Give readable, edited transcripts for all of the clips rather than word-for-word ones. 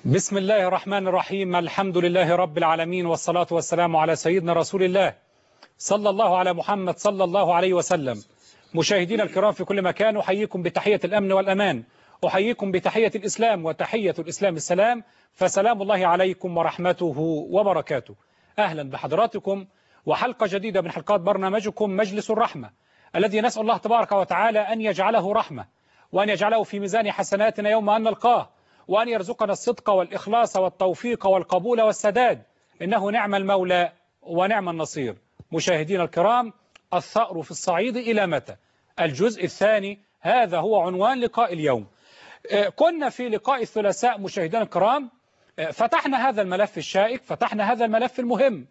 بسم الله الرحمن الرحيم. الحمد لله رب العالمين، والصلاة والسلام على سيدنا رسول الله صلى الله على محمد صلى الله عليه وسلم. مشاهدينا الكرام في كل مكان، أحييكم بتحية الأمن والأمان، أحييكم بتحية الإسلام، وتحية الإسلام السلام، فسلام الله عليكم ورحمته وبركاته. أهلا بحضراتكم وحلقة جديدة من حلقات برنامجكم مجلس الرحمة، الذي نسأل الله تبارك وتعالى أن يجعله رحمة، وأن يجعله في ميزان حسناتنا يوم أن نلقاه، وأن يرزقنا الصدق والإخلاص والتوفيق والقبول والسداد، إنه نعم المولى ونعم النصير. مشاهدينا الكرام، الثأر في الصعيد إلى متى؟ الجزء الثاني، هذا هو عنوان لقاء اليوم. كنا في لقاء الثلاثاء مشاهدينا الكرام فتحنا هذا الملف الشائك، فتحنا هذا الملف المهم،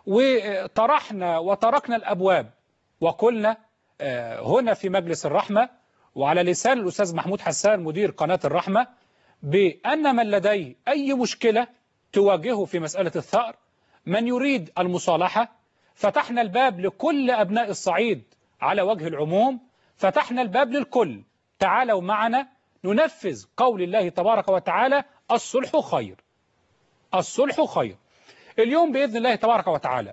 وطرحنا وتركنا الأبواب، وقلنا هنا في مجلس الرحمة وعلى لسان الأستاذ محمود حسان مدير قناة الرحمة بأن من لديه أي مشكلة تواجهه في مسألة الثأر، من يريد المصالحة، فتحنا الباب لكل أبناء الصعيد على وجه العموم، فتحنا الباب للكل. تعالوا معنا ننفذ قول الله تبارك وتعالى: الصلح خير. الصلح خير. اليوم بإذن الله تبارك وتعالى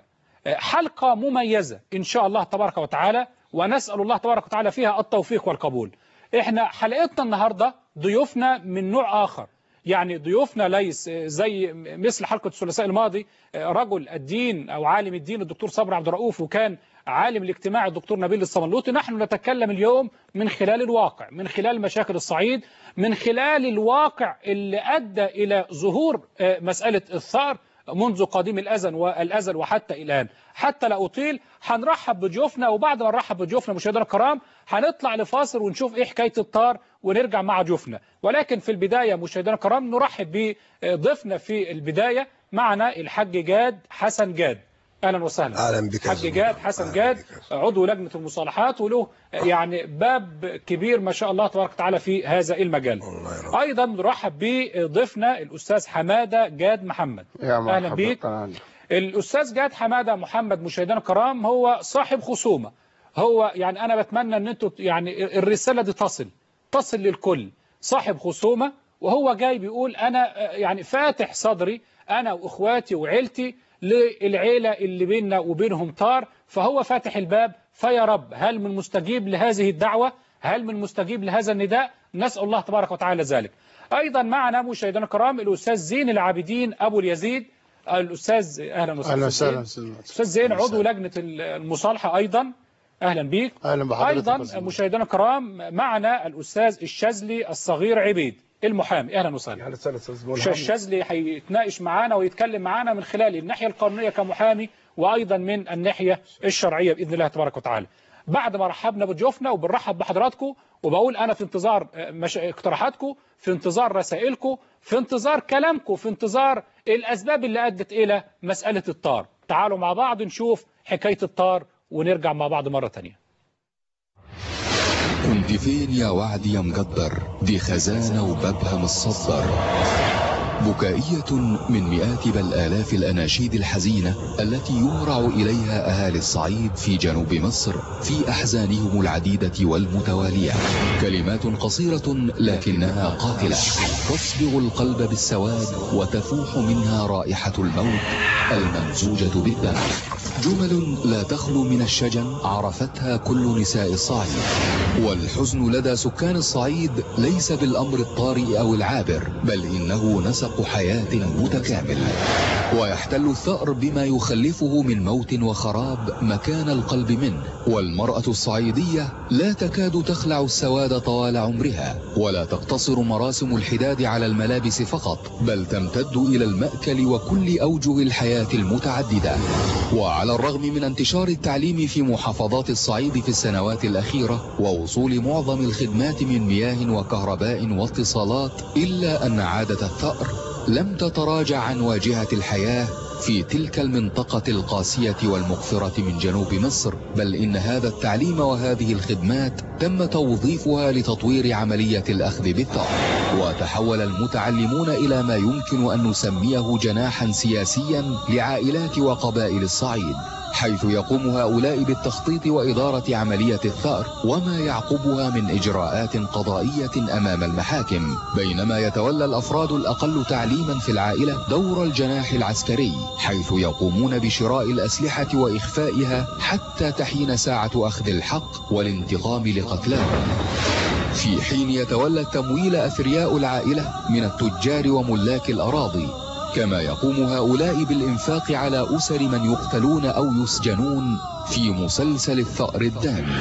حلقة مميزة إن شاء الله تبارك وتعالى، ونسأل الله تبارك وتعالى فيها التوفيق والقبول. احنا حلقتنا النهاردة ضيوفنا من نوع آخر، يعني ضيوفنا ليس زي مثل حلقة الثلاثاء الماضي رجل الدين أو عالم الدين الدكتور صبري عبد الرؤوف، وكان عالم الاجتماع الدكتور نبيل الصمنلوطي. نحن نتكلم اليوم من خلال الواقع، من خلال مشاكل الصعيد، من خلال الواقع اللي أدى إلى ظهور مسألة الثأر منذ قديم الأزل وحتى الآن. حتى لا أطيل، هنرحب بضيوفنا، وبعد ما نرحب بضيوفنا مشاهدينا الكرام هنطلع لفاصل ونشوف إيه حكاية الطار ونرجع مع ضيوفنا. ولكن في البداية مشاهدينا الكرام نرحب بضيفنا في البداية. معنا الحاج جاد حسن جاد. أهلا وسهلا. أهلا بك. حاج جاد حسن جاد عضو لجنة المصالحات، وله يعني باب كبير ما شاء الله تبارك وتعالى في هذا المجال. أيضا نرحب بضيفنا الأستاذ حمادة جاد محمد. أهلا بك. الأستاذ جاد حمادة محمد مشاهدينا الكرام هو صاحب خصومة. هو يعني أنا بتمنى أن أنتوا يعني الرسالة دي تصل للكل. صاحب خصومة، وهو جاي بيقول أنا يعني فاتح صدري أنا وإخواتي وعيلتي للعيلة اللي بيننا وبينهم طار، فهو فاتح الباب. فيا رب، هل من مستجيب لهذه الدعوة؟ هل من مستجيب لهذا النداء؟ نسأل الله تبارك وتعالى ذلك. أيضا معنا مشاهدينا الكرام الأستاذ زين العابدين أبو اليزيد. الأستاذ أهلا وسهلا. أستاذ زين عضو لجنة المصالحة أيضا. أهلا بيك. أهلا بحضرتك. أيضا مشاهدينا الكرام معنا الأستاذ الشاذلي الصغير عبيد المحامي. أهلا وسهلا. الشاذلي هيتناقش معانا ويتكلم معانا من خلال الناحية القانونية كمحامي، وأيضا من الناحية الشرعية بإذن الله تبارك وتعالى. بعد ما رحبنا بضيوفنا وبنرحب بحضراتكم، وبقول أنا في انتظار اقتراحاتكم، في انتظار رسائلكم، في انتظار كلامكم، في انتظار الأسباب اللي أدت إلى مسألة الطار. تعالوا مع بعض نشوف حكاية الطار ونرجع مع بعض مرة تانية. كنت فين يا وعد يا مقدر؟ دي خزانة وبابها متصدر، بكائية من مئات بل آلاف الأناشيد الحزينة التي يمرع إليها أهالي الصعيد في جنوب مصر في أحزانهم العديدة والمتوالية. كلمات قصيرة لكنها قاتلة، تصبغ القلب بالسواد وتفوح منها رائحة الموت الممزوجة بالدم. جمل لا تخلو من الشجن عرفتها كل نساء الصعيد. والحزن لدى سكان الصعيد ليس بالأمر الطارئ أو العابر، بل إنه نسق حياة متكامل. ويحتل الثأر بما يخلفه من موت وخراب مكان القلب منه. والمرأة الصعيدية لا تكاد تخلع السواد طوال عمرها، ولا تقتصر مراسم الحداد على الملابس فقط، بل تمتد إلى المأكل وكل أوجه الحياة المتعددة. وعلى الرغم من انتشار التعليم في محافظات الصعيد في السنوات الأخيرة ووصول معظم الخدمات من مياه وكهرباء واتصالات، إلا أن عادة الثأر لم تتراجع عن واجهة الحياة في تلك المنطقة القاسية والمقفرة من جنوب مصر، بل إن هذا التعليم وهذه الخدمات تم توظيفها لتطوير عملية الأخذ بالثأر. وتحول المتعلمون إلى ما يمكن أن نسميه جناحا سياسيا لعائلات وقبائل الصعيد. حيث يقوم هؤلاء بالتخطيط وإدارة عملية الثأر وما يعقبها من إجراءات قضائية أمام المحاكم، بينما يتولى الأفراد الأقل تعليما في العائلة دور الجناح العسكري، حيث يقومون بشراء الأسلحة وإخفائها حتى تحين ساعة أخذ الحق والانتقام لقتلاهم، في حين يتولى التمويل أثرياء العائلة من التجار وملاك الأراضي، كما يقوم هؤلاء بالإنفاق على أسر من يقتلون أو يسجنون في مسلسل الثأر الدامي.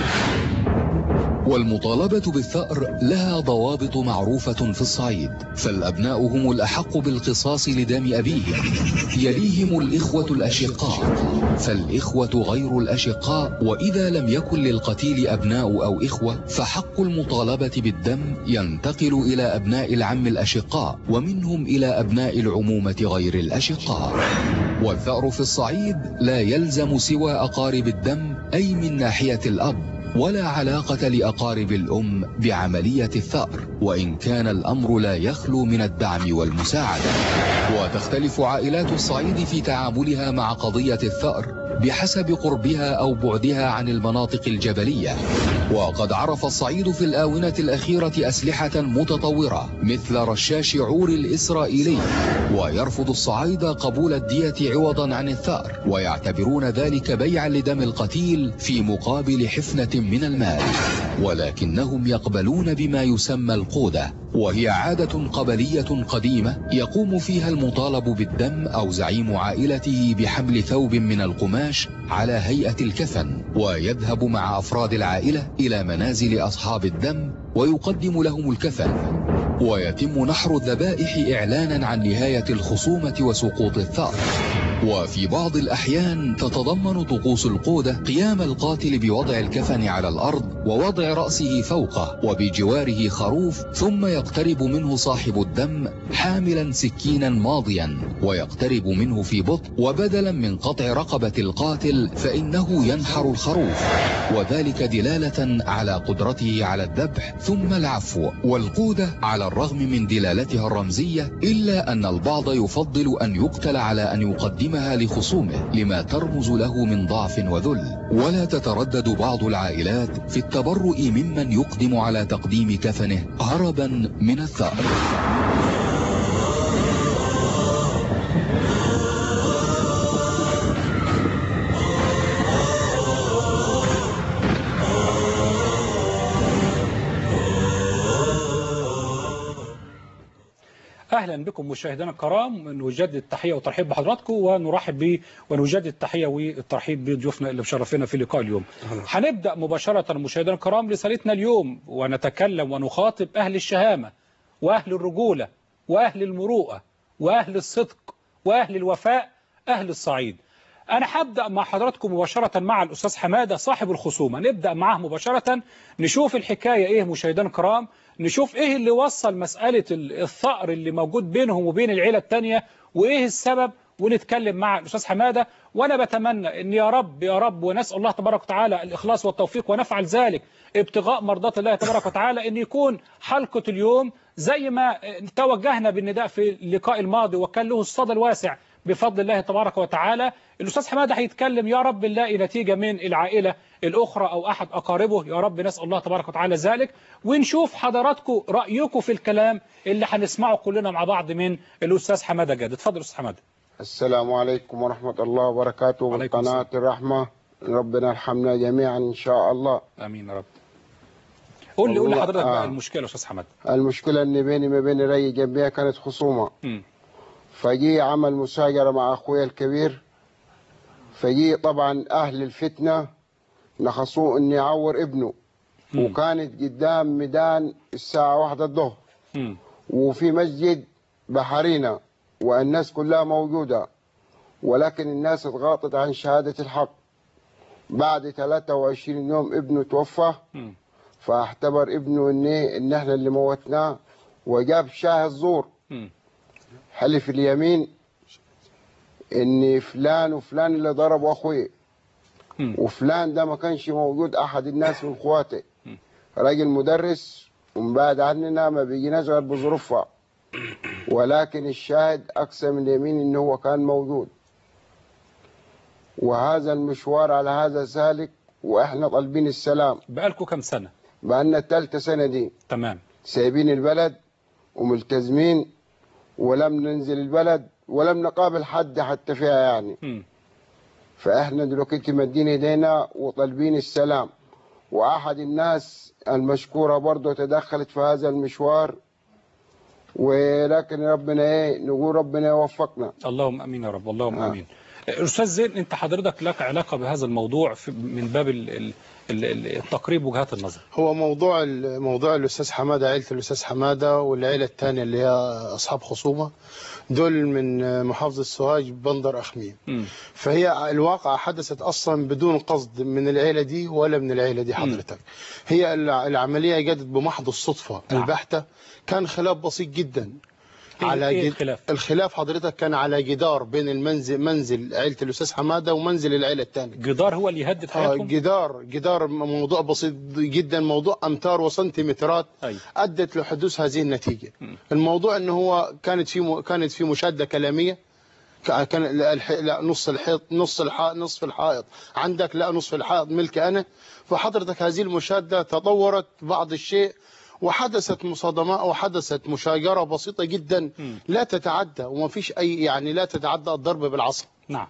والمطالبة بالثأر لها ضوابط معروفة في الصعيد، فالأبناء هم الأحق بالقصاص لدم أبيهم، يليهم الإخوة الأشقاء، فالإخوة غير الأشقاء، وإذا لم يكن للقتيل أبناء أو إخوة فحق المطالبة بالدم ينتقل إلى أبناء العم الأشقاء، ومنهم إلى أبناء العمومة غير الأشقاء. والثأر في الصعيد لا يلزم سوى أقارب الدم أي من ناحية الأب، ولا علاقة لأقارب الأم بعملية الثأر، وإن كان الأمر لا يخلو من الدعم والمساعدة. وتختلف عائلات الصعيد في تعاملها مع قضية الثأر بحسب قربها أو بعدها عن المناطق الجبلية، وقد عرف الصعيد في الآونة الأخيرة أسلحة متطورة مثل رشاش عور الإسرائيلي، ويرفض الصعايدة قبول الدية عوضا عن الثأر، ويعتبرون ذلك بيعا لدم القتيل في مقابل حفنة من المال، ولكنهم يقبلون بما يسمى القودة، وهي عادة قبلية قديمة يقوم فيها المطالب بالدم أو زعيم عائلته بحمل ثوب من القماش على هيئة الكفن، ويذهب مع أفراد العائلة إلى منازل أصحاب الدم ويقدم لهم الكفن، ويتم نحر الذبائح إعلانا عن نهاية الخصومة وسقوط الثأر. وفي بعض الأحيان تتضمن طقوس القودة قيام القاتل بوضع الكفن على الأرض ووضع رأسه فوقه وبجواره خروف، ثم يقترب منه صاحب الدم حاملا سكينا ماضيا ويقترب منه في بطء، وبدلا من قطع رقبة القاتل فإنه ينحر الخروف، وذلك دلالة على قدرته على الذبح ثم العفو. والقودة على الرغم من دلالتها الرمزية إلا أن البعض يفضل أن يقتل على أن يقدمها لخصومه لما ترمز له من ضعف وذل، ولا تتردد بعض العائلات في التبرؤ ممن يقدم على تقديم كفنه هربا من الثأر. أهلا بكم مشاهدينا الكرام، نجدد التحية والترحيب بحضراتكم، ونرحب ونجدد التحية والترحيب بضيوفنا اللي مشرفينا في لقاء اليوم. هنبدأ مباشرة مشاهدينا الكرام رسالتنا اليوم، ونتكلم ونخاطب أهل الشهامة وأهل الرجولة وأهل المروءة وأهل الصدق وأهل الوفاء، أهل الصعيد. أنا هبدأ مع حضراتكم مباشرة مع الأستاذ حمادة صاحب الخصومة، نبدأ معه مباشرة نشوف الحكاية إيه مشاهدينا الكرام، نشوف إيه اللي وصل مسألة الثأر اللي موجود بينهم وبين العيلة التانية وإيه السبب، ونتكلم مع الأستاذ حمادة. وأنا بتمنى أن يا رب يا رب، ونسأل الله تبارك وتعالى الإخلاص والتوفيق، ونفعل ذلك ابتغاء مرضات الله تبارك وتعالى، أن يكون حلقة اليوم زي ما توجهنا بالنداء في اللقاء الماضي وكان له الصدى الواسع بفضل الله تبارك وتعالى. الأستاذ حمادة هيتكلم يا رب نلاقي نتيجة من العائلة الأخرى أو أحد أقاربه، يا رب نسأل الله تبارك وتعالى ذلك، ونشوف حضراتكم رأيكم في الكلام اللي هنسمعه كلنا مع بعض من الأستاذ حمادة جاد. اتفضل أستاذ حمادة. السلام عليكم ورحمة الله وبركاته. من قناة الرحمة، ربنا يرحمنا جميعا إن شاء الله. آمين يا رب. قول لي حضرتك بقى المشكلة يا أستاذ حمادة. المشكلة إن بيني ما بين ري جنبيها كانت خصومة، فجي عمل مساجرة مع أخويا الكبير، فجي طبعا أهل الفتنة نخصوه إني يعور ابنه، وكانت قدام ميدان الساعة 1 الظهر، وفي مسجد بحرينا والناس كلها موجودة، ولكن الناس اتغاطت عن شهادة الحق. بعد 23 يوم ابنه توفى، فاعتبر ابنه إن احنا اللي موتناه، وجاب شاهد زور حلف اليمين ان فلان وفلان اللي ضربوا اخوي، وفلان ده ما كانش موجود احد الناس من اخواته، راجل مدرس ومبعد عننا ما بيجيناش غير بظروفها، ولكن الشاهد اقسم اليمين ان هو كان موجود. وهذا المشوار على هذا سالك، واحنا طالبين السلام. بقالكم كم سنة؟ بقالنا الثالثة سنة دي. تمام. سايبين البلد وملتزمين، ولم ننزل البلد ولم نقابل حد حتى فيها يعني. فاحنا دلوقتي مدين ايدينا وطالبين السلام. واحد الناس المشكورة برضه تدخلت في هذا المشوار، ولكن ربنا نقول ربنا يوفقنا. اللهم امين يا رب، اللهم امين. استاذ زين، انت حضرتك لك علاقة بهذا الموضوع من باب التقريب وجهات النظر. هو موضوع الاستاذ حماده، عيله الاستاذ حماده والعيله الثانيه اللي هي اصحاب خصومه، دول من محافظه سوهاج بندر اخميم. فهي الواقعه حدثت اصلا بدون قصد من العيله دي ولا من العيله دي حضرتك. هي العمليه جدت بمحض الصدفه البحته. كان خلاف بسيط جدا. على الخلاف حضرتك كان على جدار بين منزل عيله الاستاذ حماده ومنزل العيله الثانيه. جدار هو اللي يهدد حياتهم؟ جدار موضوع بسيط جدا، موضوع امتار وسنتيمترات. ادت لحدوث هذه النتيجه. الموضوع ان هو كانت في مشاده كلاميه. كان لا نصف الحائط عندك، لا نصف الحائط ملكي انا. فحضرتك هذه المشاده تطورت بعض الشيء، وحدثت مصادمات وحدثت مشاجرة بسيطة جدا لا تتعدى، وما فيش أي يعني لا تتعدى الضرب بالعصا. نعم.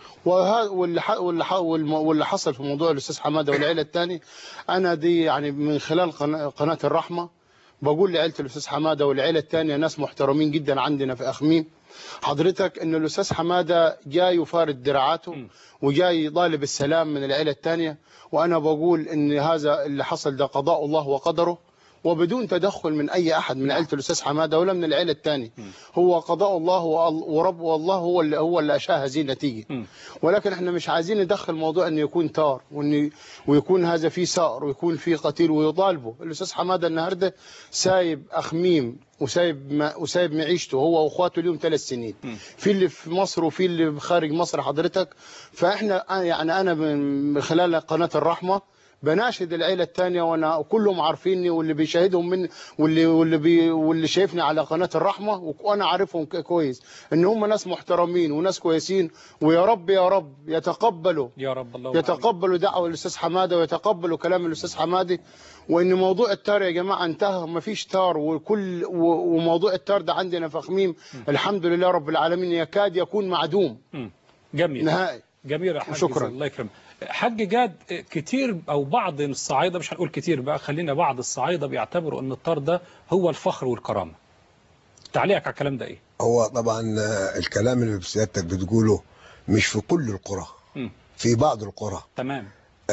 واللي حصل في موضوع الأستاذ حمادة والعيلة الثانية، أنا دي يعني من خلال قناة الرحمة بقول لعيلة الأستاذ حمادة والعيلة الثانية، ناس محترمين جدا عندنا في أخميم حضرتك، إن الأستاذ حمادة جاي يفارد دراعاته وجاي يطالب السلام من العيلة الثانية. وأنا بقول إن هذا اللي حصل ده قضاء الله وقدره، وبدون تدخل من أي أحد من عيلة الأستاذ حمادة ولا من العيلة الثانية. هو قضاء الله ورب والله هو اللي أشاء هذه النتيجة. ولكن احنا مش عايزين ندخل موضوع أنه يكون تار ويكون هذا فيه ثأر ويكون فيه قتيل ويطالبه. الأستاذ حمادة النهارده سايب أخميم وسايب معيشته هو واخواته اليوم 3 سنين، في اللي في مصر وفي اللي خارج مصر حضرتك. فاحنا يعني أنا من خلال قناة الرحمة بناشد العيله الثانيه، وانا كلهم عارفيني واللي بيشاهدهم من واللي شايفني على قناه الرحمه، وانا عارفهم كويس ان هم ناس محترمين وناس كويسين. ويا رب يا رب يتقبلوا يا رب الله يتقبلوا دعوه الاستاذ حماده ويتقبلوا كلام الاستاذ حماده، وان موضوع التار يا جماعه انتهى، ما فيش تار. وموضوع التار ده عندنا في أخميم الحمد لله رب العالمين يكاد يكون معدوم. جميل نهائي. جميل يا حاج. شكرا. الله يكرمك. حاج جاد، كتير او بعض الصعايده، مش هنقول كتير بقى، خلينا بعض الصعايده بيعتبروا ان الطار ده هو الفخر والكرامه. تعليقك على الكلام ده ايه؟ هو طبعا الكلام اللي سيادتك بتقوله مش في كل القرى، في بعض القرى. تمام.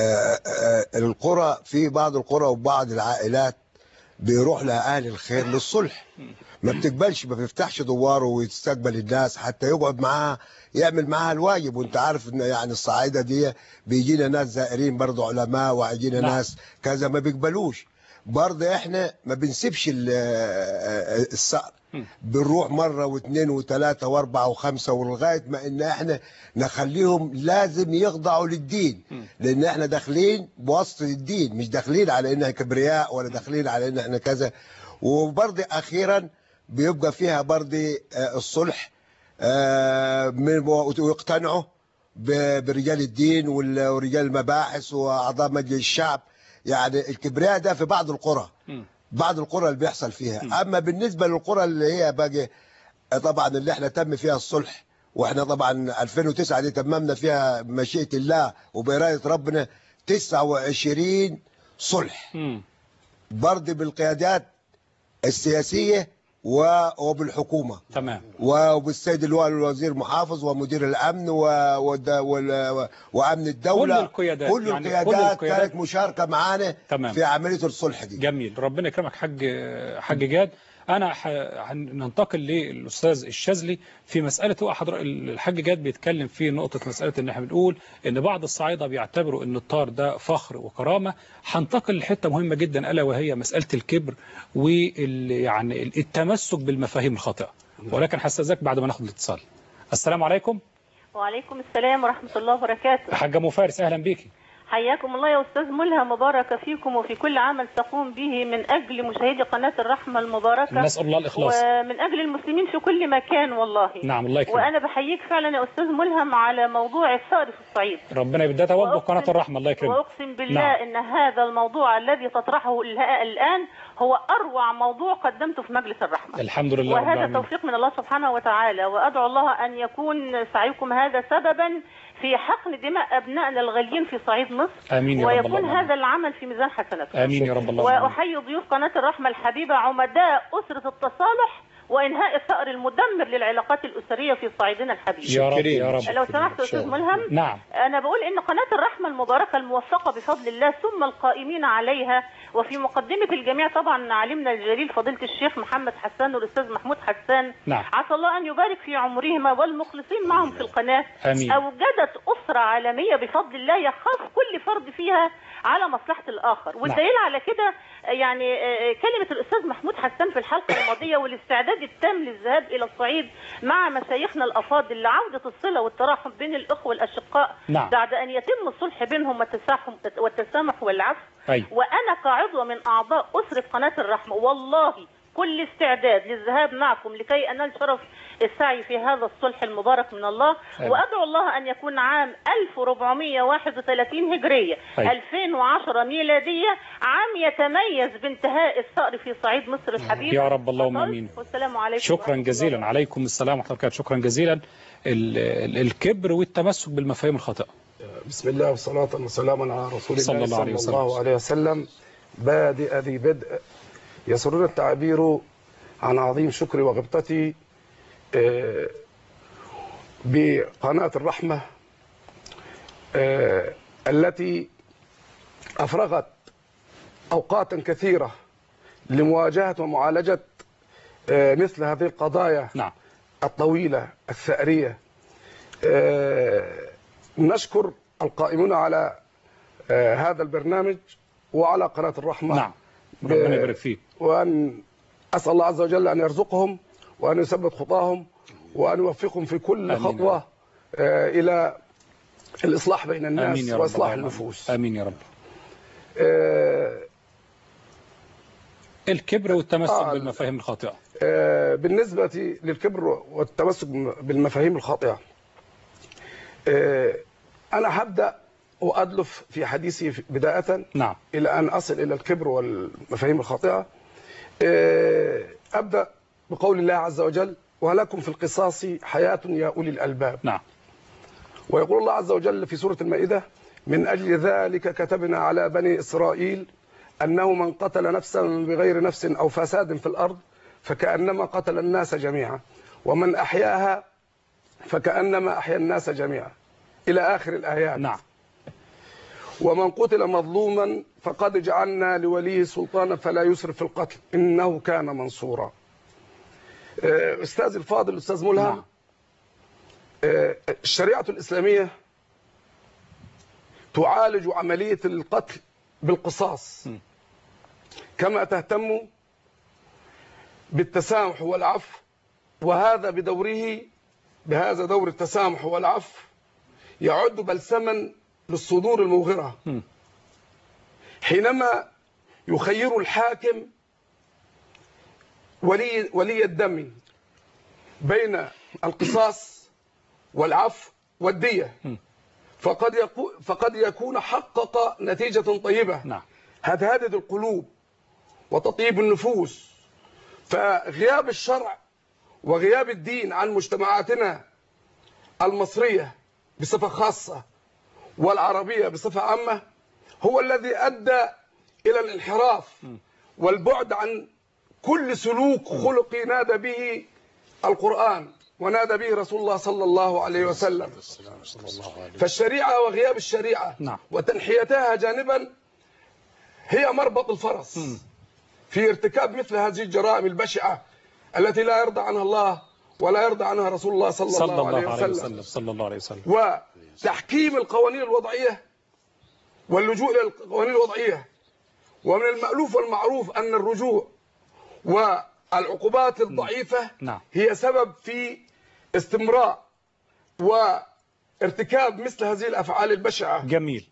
القرى، في بعض القرى وبعض العائلات بيروح لها اهل الخير للصلح، ما بتقبلش، ما بيفتحش دواره ويستقبل الناس حتى يقعد معاها يعمل معاها الواجب. وانت عارف ان يعني الصعايده دي بيجينا ناس زائرين برضه علماء، ويجينا ناس كذا ما بيقبلوش. برضه احنا ما بنسيبش الصقر، بنروح مره واثنين وثلاثه واربعه وخمسه، ولغايه ما ان احنا نخليهم لازم يخضعوا للدين، لان احنا داخلين بواسطه الدين، مش داخلين على انها كبرياء ولا داخلين على ان احنا كذا. وبرضه اخيرا بيبقى فيها برضه الصلح، ويقتنعوا برجال الدين ورجال المباحث واعضاء مجلس الشعب. يعني الكبرياء ده في بعض القرى، بعض القرى اللي بيحصل فيها. اما بالنسبه للقرى اللي هي باقي طبعا اللي احنا تم فيها الصلح، واحنا طبعا 2009 دي تممنا فيها مشيئه الله وبإرادة ربنا 29 صلح، برضه بالقيادات السياسيه وبالحكومه. تمام. وبالسيد الوزير محافظ ومدير الامن وامن الدوله، كل القيادات، كل القيادات كانت مشاركه معانا في عمليه الصلح دي. جميل، ربنا يكرمك حاج جاد. انا هننتقل للاستاذ الشاذلي في مساله. هو الحاج جاد بيتكلم في نقطه مساله ان احنا بنقول ان بعض الصعايده بيعتبروا ان الطار ده فخر وكرامه. هنتقل لحته مهمه جدا الا وهي مساله الكبر يعني التمسك بالمفاهيم الخاطئه، ولكن هستاذنك بعد ما ناخد الاتصال. السلام عليكم. وعليكم السلام ورحمه الله وبركاته. حاجه ام فارس، اهلا بيكي. حياكم الله يا أستاذ ملهم، مبارك فيكم وفي كل عمل تقوم به من أجل مشاهدي قناة الرحمة المباركة، نسأل الله الإخلاص، ومن أجل المسلمين في كل مكان والله. نعم الله يكرمك. وأنا بحييك فعلا يا أستاذ ملهم على موضوع الثأر في الصعيد. ربنا يبدأ توجه قناة الرحمة، الله يكرمك. وأقسم بالله إن هذا الموضوع الذي تطرحه الآن هو أروع موضوع قدمته في مجلس الرحمة. الحمد لله رب وهذا العالمين. توفيق من الله سبحانه وتعالى، وأدعو الله أن يكون سعيكم هذا سببا في حقن دماء أبنائنا الغاليين في صعيد مصر. آمين يا رب ويكون الله. هذا العمل في ميزان حسناتكم. آمين يا رب الله. وأحيي ضيوف قناة الرحمة الحبيبة عمداء أسرة التصالح وإنهاء الثأر المدمر للعلاقات الأسرية في صعيدنا الحبيب. يا رب يا رب. لو سمحت أستاذ ملهم، نعم. أنا بقول إن قناة الرحمة المباركة الموفقة بفضل الله ثم القائمين عليها، وفي مقدمة الجميع طبعا علمنا الجليل فضيلة الشيخ محمد حسان والأستاذ محمود حسان، نعم. عسى الله أن يبارك في عمرهما والمخلصين معهم في القناة. آمين. أوجدت أسرة عالمية بفضل الله يخاف كل فرد فيها على مصلحة الآخر، والدليل على كده يعني كلمة الأستاذ محمود حسان في الحلقة الماضية والاستعداد التام للذهاب إلى الصعيد مع مشايخنا الأفاضل لعودة الصلة والتراحم بين الأخوة الأشقاء. نعم. بعد أن يتم الصلح بينهم والتسامح والعفو. أي. وأنا كعضو من أعضاء أسرة قناة الرحمة والله كل استعداد للذهاب معكم لكي أنال شرف السعي في هذا الصلح المبارك من الله. وأدعو الله أن يكون عام 1431 هجرية 2010 ميلادية عام يتميز بانتهاء الثأر في صعيد مصر الحبيب يا رب اللهم آمين. والسلام عليكم. شكرا جزيلا. عليكم السلام ورحمة الله وبركاته. شكرا جزيلا. الكبر والتمسك بالمفاهيم الخاطئة. بسم الله والصلاة والسلام على رسول الله صلى الله عليه وسلم. بادئ ذي بدء، يسرنا التعبير عن عظيم شكري وغبطتي بقناة الرحمة التي أفرغت أوقاتا كثيرة لمواجهة ومعالجة مثل هذه القضايا. نعم. الطويلة الثأرية. نشكر القائمون على هذا البرنامج وعلى قناة الرحمة. نعم. ربنا يبارك فيك. وأن أسأل الله عز وجل أن يرزقهم وأن يثبت خطاهم وأن يوفقهم في كل خطوة إلى الإصلاح بين الناس وإصلاح النفوس. آمين يا رب. الكبر والتمسك بالمفاهيم الخاطئة. بالنسبة للكبر والتمسك بالمفاهيم الخاطئة، أنا هبدأ وأدلف في حديثي بداية. نعم. إلى أن أصل إلى الكبر والمفاهيم الخاطئة. أبدأ بقول الله عز وجل: ولكم في القصاص حياة يا أولي الألباب. نعم. ويقول الله عز وجل في سورة المائدة: من أجل ذلك كتبنا على بني إسرائيل أنه من قتل نفسا بغير نفس أو فساد في الأرض فكأنما قتل الناس جميعا ومن أحياها فكأنما أحيا الناس جميعا إلى آخر الآيات. نعم. ومن قتل مظلوما فقد جعلنا لوليه سلطانا فلا يسرف في القتل إنه كان منصورا. أستاذ الفاضل الأستاذ ملهم. نعم. الشريعة الإسلامية تعالج عملية القتل بالقصاص كما تهتم بالتسامح والعفو، وهذا بدوره بهذا دور التسامح والعفو يعد بلسما للصدور الموغرة حينما يخير الحاكم ولي الدم بين القصاص والعفو والدية، فقد يكون حقق نتيجة طيبة. نعم. هدهدة القلوب وتطيب النفوس. فغياب الشرع وغياب الدين عن مجتمعاتنا المصرية بصفة خاصة والعربية بصفة عامة هو الذي أدى إلى الانحراف والبعد عن كل سلوك خلقي نادى به القرآن ونادى به رسول الله صلى الله عليه وسلم. فالشريعة وغياب الشريعة وتنحيتها جانبا هي مربط الفرس في ارتكاب مثل هذه الجرائم البشعة التي لا يرضى عنها الله ولا يرضى عنها رسول الله صلى الله عليه وسلم. وتحكيم القوانين الوضعية واللجوء إلى القوانين الوضعية. ومن المألوف والمعروف أن الرجوع والعقوبات الضعيفة هي سبب في استمرار وارتكاب مثل هذه الأفعال البشعة. جميل.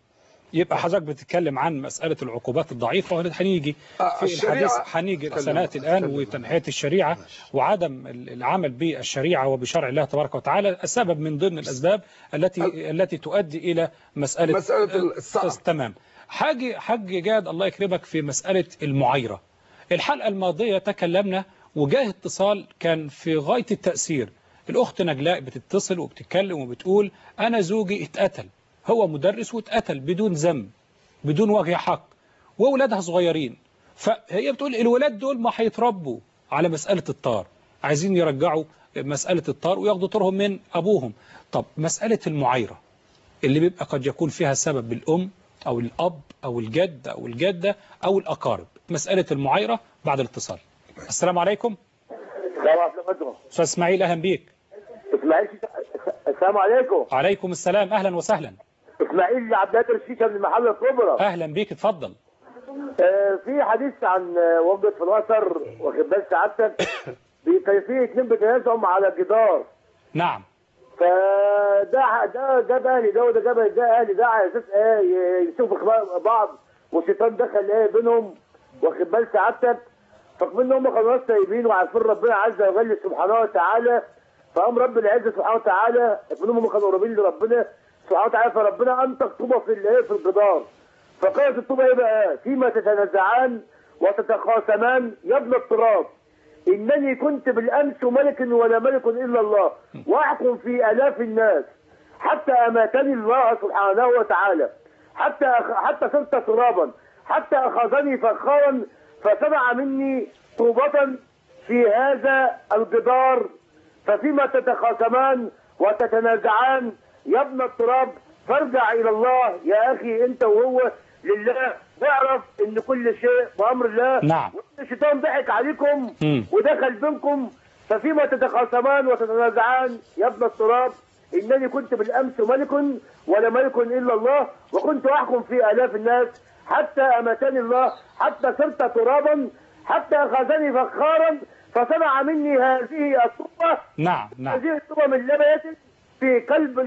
يبقى حضرتك بتتكلم عن مسألة العقوبات الضعيفة، وهنيجي في الحديث هنيجي سنوات الآن وتنحية الشريعة وعدم العمل بالشريعة وبشرع الله تبارك وتعالى السبب من ضمن الأسباب التي تؤدي إلى مسألة الصعب. تمام. حاج جاد الله يكرمك في مسألة المعايرة. الحلقة الماضية تكلمنا وجاه اتصال كان في غاية التأثير. الأخت نجلاء بتتصل وبتتكلم وبتقول أنا زوجي اتقتل، هو مدرس واتقتل بدون ذنب بدون وجه حق وأولادها صغيرين. فهي بتقول الولاد دول ما هيتربوا على مسألة الطار، عايزين يرجعوا مسألة الطار وياخدوا طارهم من أبوهم. طب مسألة المعايرة اللي بيبقى قد يكون فيها سبب الأم أو الأب أو الجد أو الجدة أو الأقارب، مسألة المعايرة بعد الاتصال. السلام عليكم. أستاذ إسماعيل أهلا بيك. اسماعيل، السلام عليكم. عليكم السلام، أهلا وسهلا. اسماعيل عبد القادر الشيشه من المحله الكبرى. أهلا بيك، اتفضل. في حديث عن وجبه في الوتر واخد بال سعادتك بكيفيه اثنين بيتنازعوا على الجدار. نعم. فده جاب اهلي ده وده جاب اهلي ده على اساس ايه يشوفوا بعض، والشيطان دخل ايه بينهم واخد بال سعادتك. فكمان هم كانوا ناس طيبين وعارفين ربنا عز وجل سبحانه وتعالى، فقام رب العزه سبحانه وتعالى هم كانوا قريبين لربنا سبحانه وتعالى، فربنا انطق طوبه في الجدار. فقالت الطوبه ايه بقى؟ فيما تتنازعان وتتخاصمان يا ابن التراب انني كنت بالامس ملك ولا ملك الا الله واحكم في الاف الناس حتى اماتني الله سبحانه وتعالى حتى صرت ترابا حتى اخذني فخارا فسمع مني طوبة في هذا الجدار. ففيما تتخاصمان وتتنازعان يا ابن التراب فارجع الى الله يا اخي انت وهو لله، واعرف ان كل شيء بامر الله. نعم. الشيطان ضحك عليكم ودخل بينكم. ففيما تتخاصمان وتتنازعان يا ابن التراب انني كنت بالامس ملك ولا ملك الا الله وكنت احكم في الاف الناس حتى اماتني الله حتى صرت ترابا حتى اخذني فخارا فسمع مني هذه الطوبه. نعم. هذه الطوبه من لبنة في قلب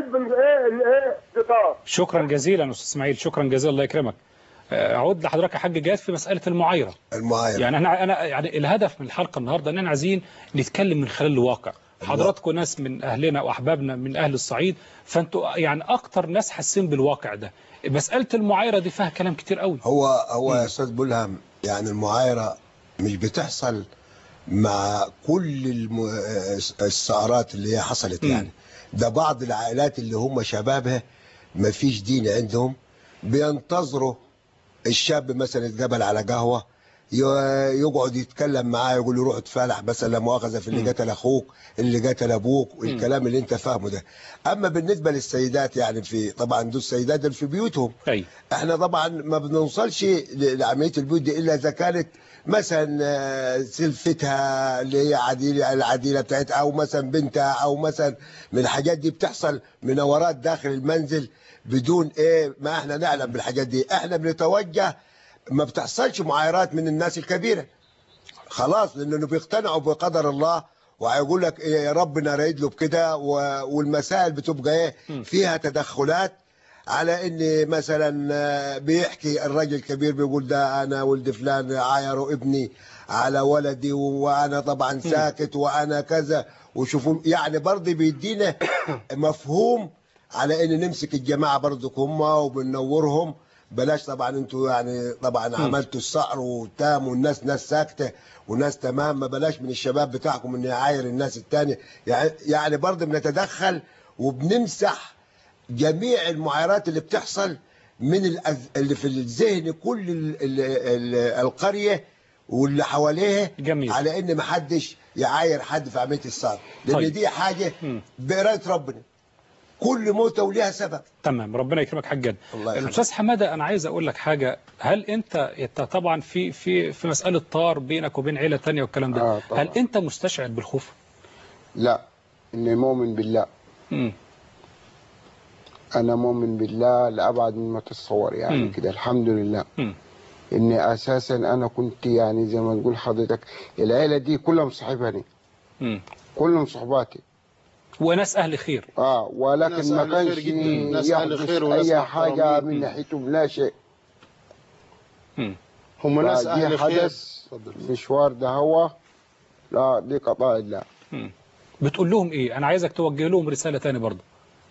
الجدار. شكرا جزيلا استاذ اسماعيل، شكرا جزيلا الله يكرمك. اعود لحضرتك يا حاج جاد في مساله المعايره. يعني انا يعني الهدف من الحلقه النهارده اننا عايزين نتكلم من خلال الواقع. حضراتكم ناس من اهلنا واحبابنا من اهل الصعيد، فانتوا يعني اكتر ناس حاسين بالواقع ده. مساله المعايره دي فيها كلام كتير قوي. هو يا استاذ بلهم، يعني المعايره مش بتحصل مع كل الثأرات اللي هي حصلت. يعني ده بعض العائلات اللي هم شبابها ما فيش دين عندهم، بينتظروا الشاب مثلا يتقابل على قهوه يقعد يتكلم معاه يقول له روح اتفلح مثلا لا مؤاخذه في اللي قتل اخوك اللي قتل ابوك والكلام اللي انت فاهمه ده. اما بالنسبه للسيدات يعني في طبعا دول السيدات اللي في بيوتهم. احنا طبعا ما بنوصلش لعمليه البيوت دي الا اذا كانت مثلا سلفتها اللي هي العديله بتاعتها او مثلا بنتها او مثلا من الحاجات دي بتحصل مناورات داخل المنزل بدون ما احنا نعلم بالحاجات دي. احنا بنتوجه، ما بتحصلش معايرات من الناس الكبيره خلاص لانه بيقتنعوا بقدر الله وهيقول لك يا ربنا رايد له بكده. والمسائل بتبقى فيها تدخلات على ان مثلا بيحكي الراجل الكبير بيقول ده انا ولد فلان عايروا ابني على ولدي وانا طبعا ساكت وانا كذا. وشوفوا يعني برضه بيدينا مفهوم على ان نمسك الجماعه برضه هم وبننورهم. بلاش طبعا انتوا يعني طبعا عملتوا الصقر وتام والناس ناس ساكته وناس تمام. ما بلاش من الشباب بتاعكم ان يعاير الناس الثانيه. يعني برضه بنتدخل وبنمسح جميع المعايرات اللي بتحصل من اللي في الذهن كل القريه واللي حواليها. جميل. على ان ما حدش يعاير حد في عمليه الصقر لان طيب. دي حاجه باراده ربنا، كل موته وليها سبب. تمام، ربنا يكرمك حاج. الاستاذ حماده انا عايز اقول لك حاجه. هل انت طبعا في مساله طار بينك وبين عيله ثانيه والكلام ده هل انت مستشعر بالخوف؟ لا، اني مؤمن بالله. انا مؤمن بالله لابعد مما تتصور يعني كده الحمد لله. اني اساسا انا كنت يعني زي ما تقول حضرتك العيله دي كلها مصاحباني، كلهم صحباتي وناس اهل خير. ولكن ناس ما أهل خير كانش جداً، ناس أهل يحدث خير وناس اي حاجه محترمين. من ناحيتهم، لا شيء. هم ناس فدي أهل خير. حدث مشوار ده هو، لا دي قضاء الله. بتقول لهم ايه؟ انا عايزك توجه لهم رساله تاني برضه.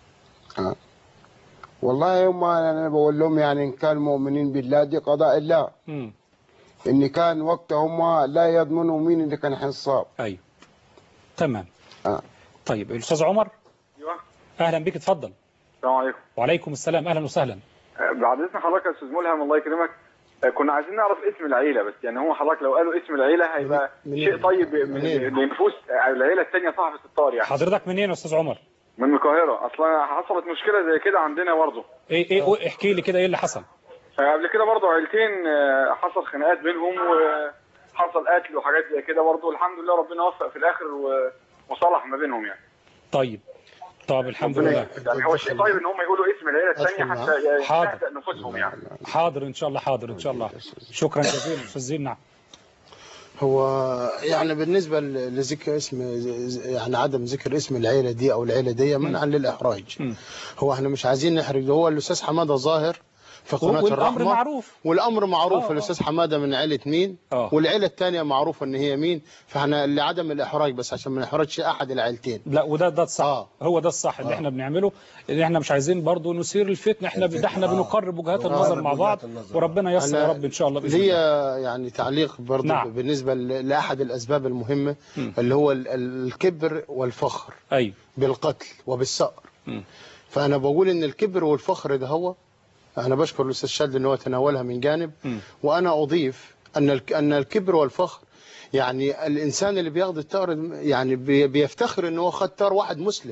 والله هم انا بقول لهم يعني ان كانوا مؤمنين بالله دي قضاء الله. ان كان وقتها هم لا يضمنوا مين اللي كان حصاب. ايوه تمام. طيب الاستاذ عمر. ايوه اهلا بك، اتفضل. السلام عليكم. وعليكم السلام، اهلا وسهلا. بعد اذن حضرتك يا استاذ ملهم الله يكرمك، كنا عايزين نعرف اسم العيله بس، يعني هو حضرتك لو قالوا اسم العيله هيبقى شيء طيب لنفوس العيله الثانيه صاحبه الطار يعني. حضرتك منين يا استاذ عمر؟ من القاهره. اصلا حصلت مشكله زي كده عندنا برضه. ايه احكي لي كده ايه اللي حصل؟ قبل كده برضه عيلتين حصل خناقات بينهم وحصل قتل وحاجات زي كده برضه، الحمد لله ربنا وفق في الاخر وصلح ما بينهم يعني. طب الحمد لله. يعني هو شيء طيب ان هم يقولوا اسم العيله الثانيه حتى يهدأ نفوسهم يعني. حاضر ان شاء الله، حاضر ان شاء الله. شكرا جزيلا استاذ زين. نعم. هو يعني بالنسبه لذكر اسم، يعني عدم ذكر اسم العيله دي او العيله دي منعا للاحراج. هو احنا مش عايزين نحرج. هو الاستاذ حماده ظاهر في قناه الرحمه، معروف. والامر معروف. الاستاذ حماده من عيله مين، والعيله الثانيه معروفه ان هي مين، فاحنا لعدم الاحراج بس عشان ما نحرجش احد العيلتين. لا وده الصح. هو ده الصح اللي احنا بنعمله، ان احنا مش عايزين برضو نثير الفتنه. احنا بنقرب وجهات النظر مع بعض، وربنا ييسر يا رب ان شاء الله باذن الله. ليا يعني تعليق برضو بالنسبه لاحد الاسباب المهمه اللي هو الكبر والفخر. ايوه. بالقتل وبالثأر. فانا بقول ان الكبر والفخر ده هو، أنا بشكر الأستاذ شاد إن هو تناولها من جانب، وأنا أضيف أن الكبر والفخر، يعني الإنسان اللي بياخد الثأر يعني بيفتخر إن هو خد ثأر واحد مسلم.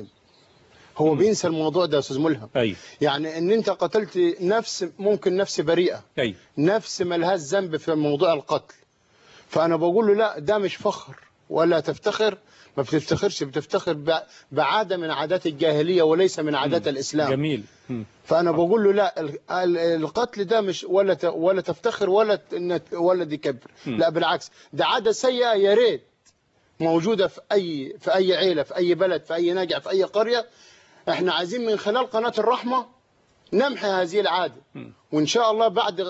هو بينسى الموضوع ده يا أستاذ ملهم. يعني إن أنت قتلت نفس، ممكن نفس بريئة، نفس ملهاش ذنب في موضوع القتل. فأنا بقول له لا، ده مش فخر ولا تفتخر. ما بتفتخرش، بتفتخر بعادة من عادات الجاهلية وليس من عادات الإسلام. جميل. فأنا بقول له لا، القتل ده مش ولا تفتخر ولا دي كبر. لا بالعكس، ده عادة سيئة يا ريت موجودة في أي عيلة، في أي بلد، في أي نجع، في أي قرية. احنا عايزين من خلال قناة الرحمة نمحي هذه العادة، وإن شاء الله بعد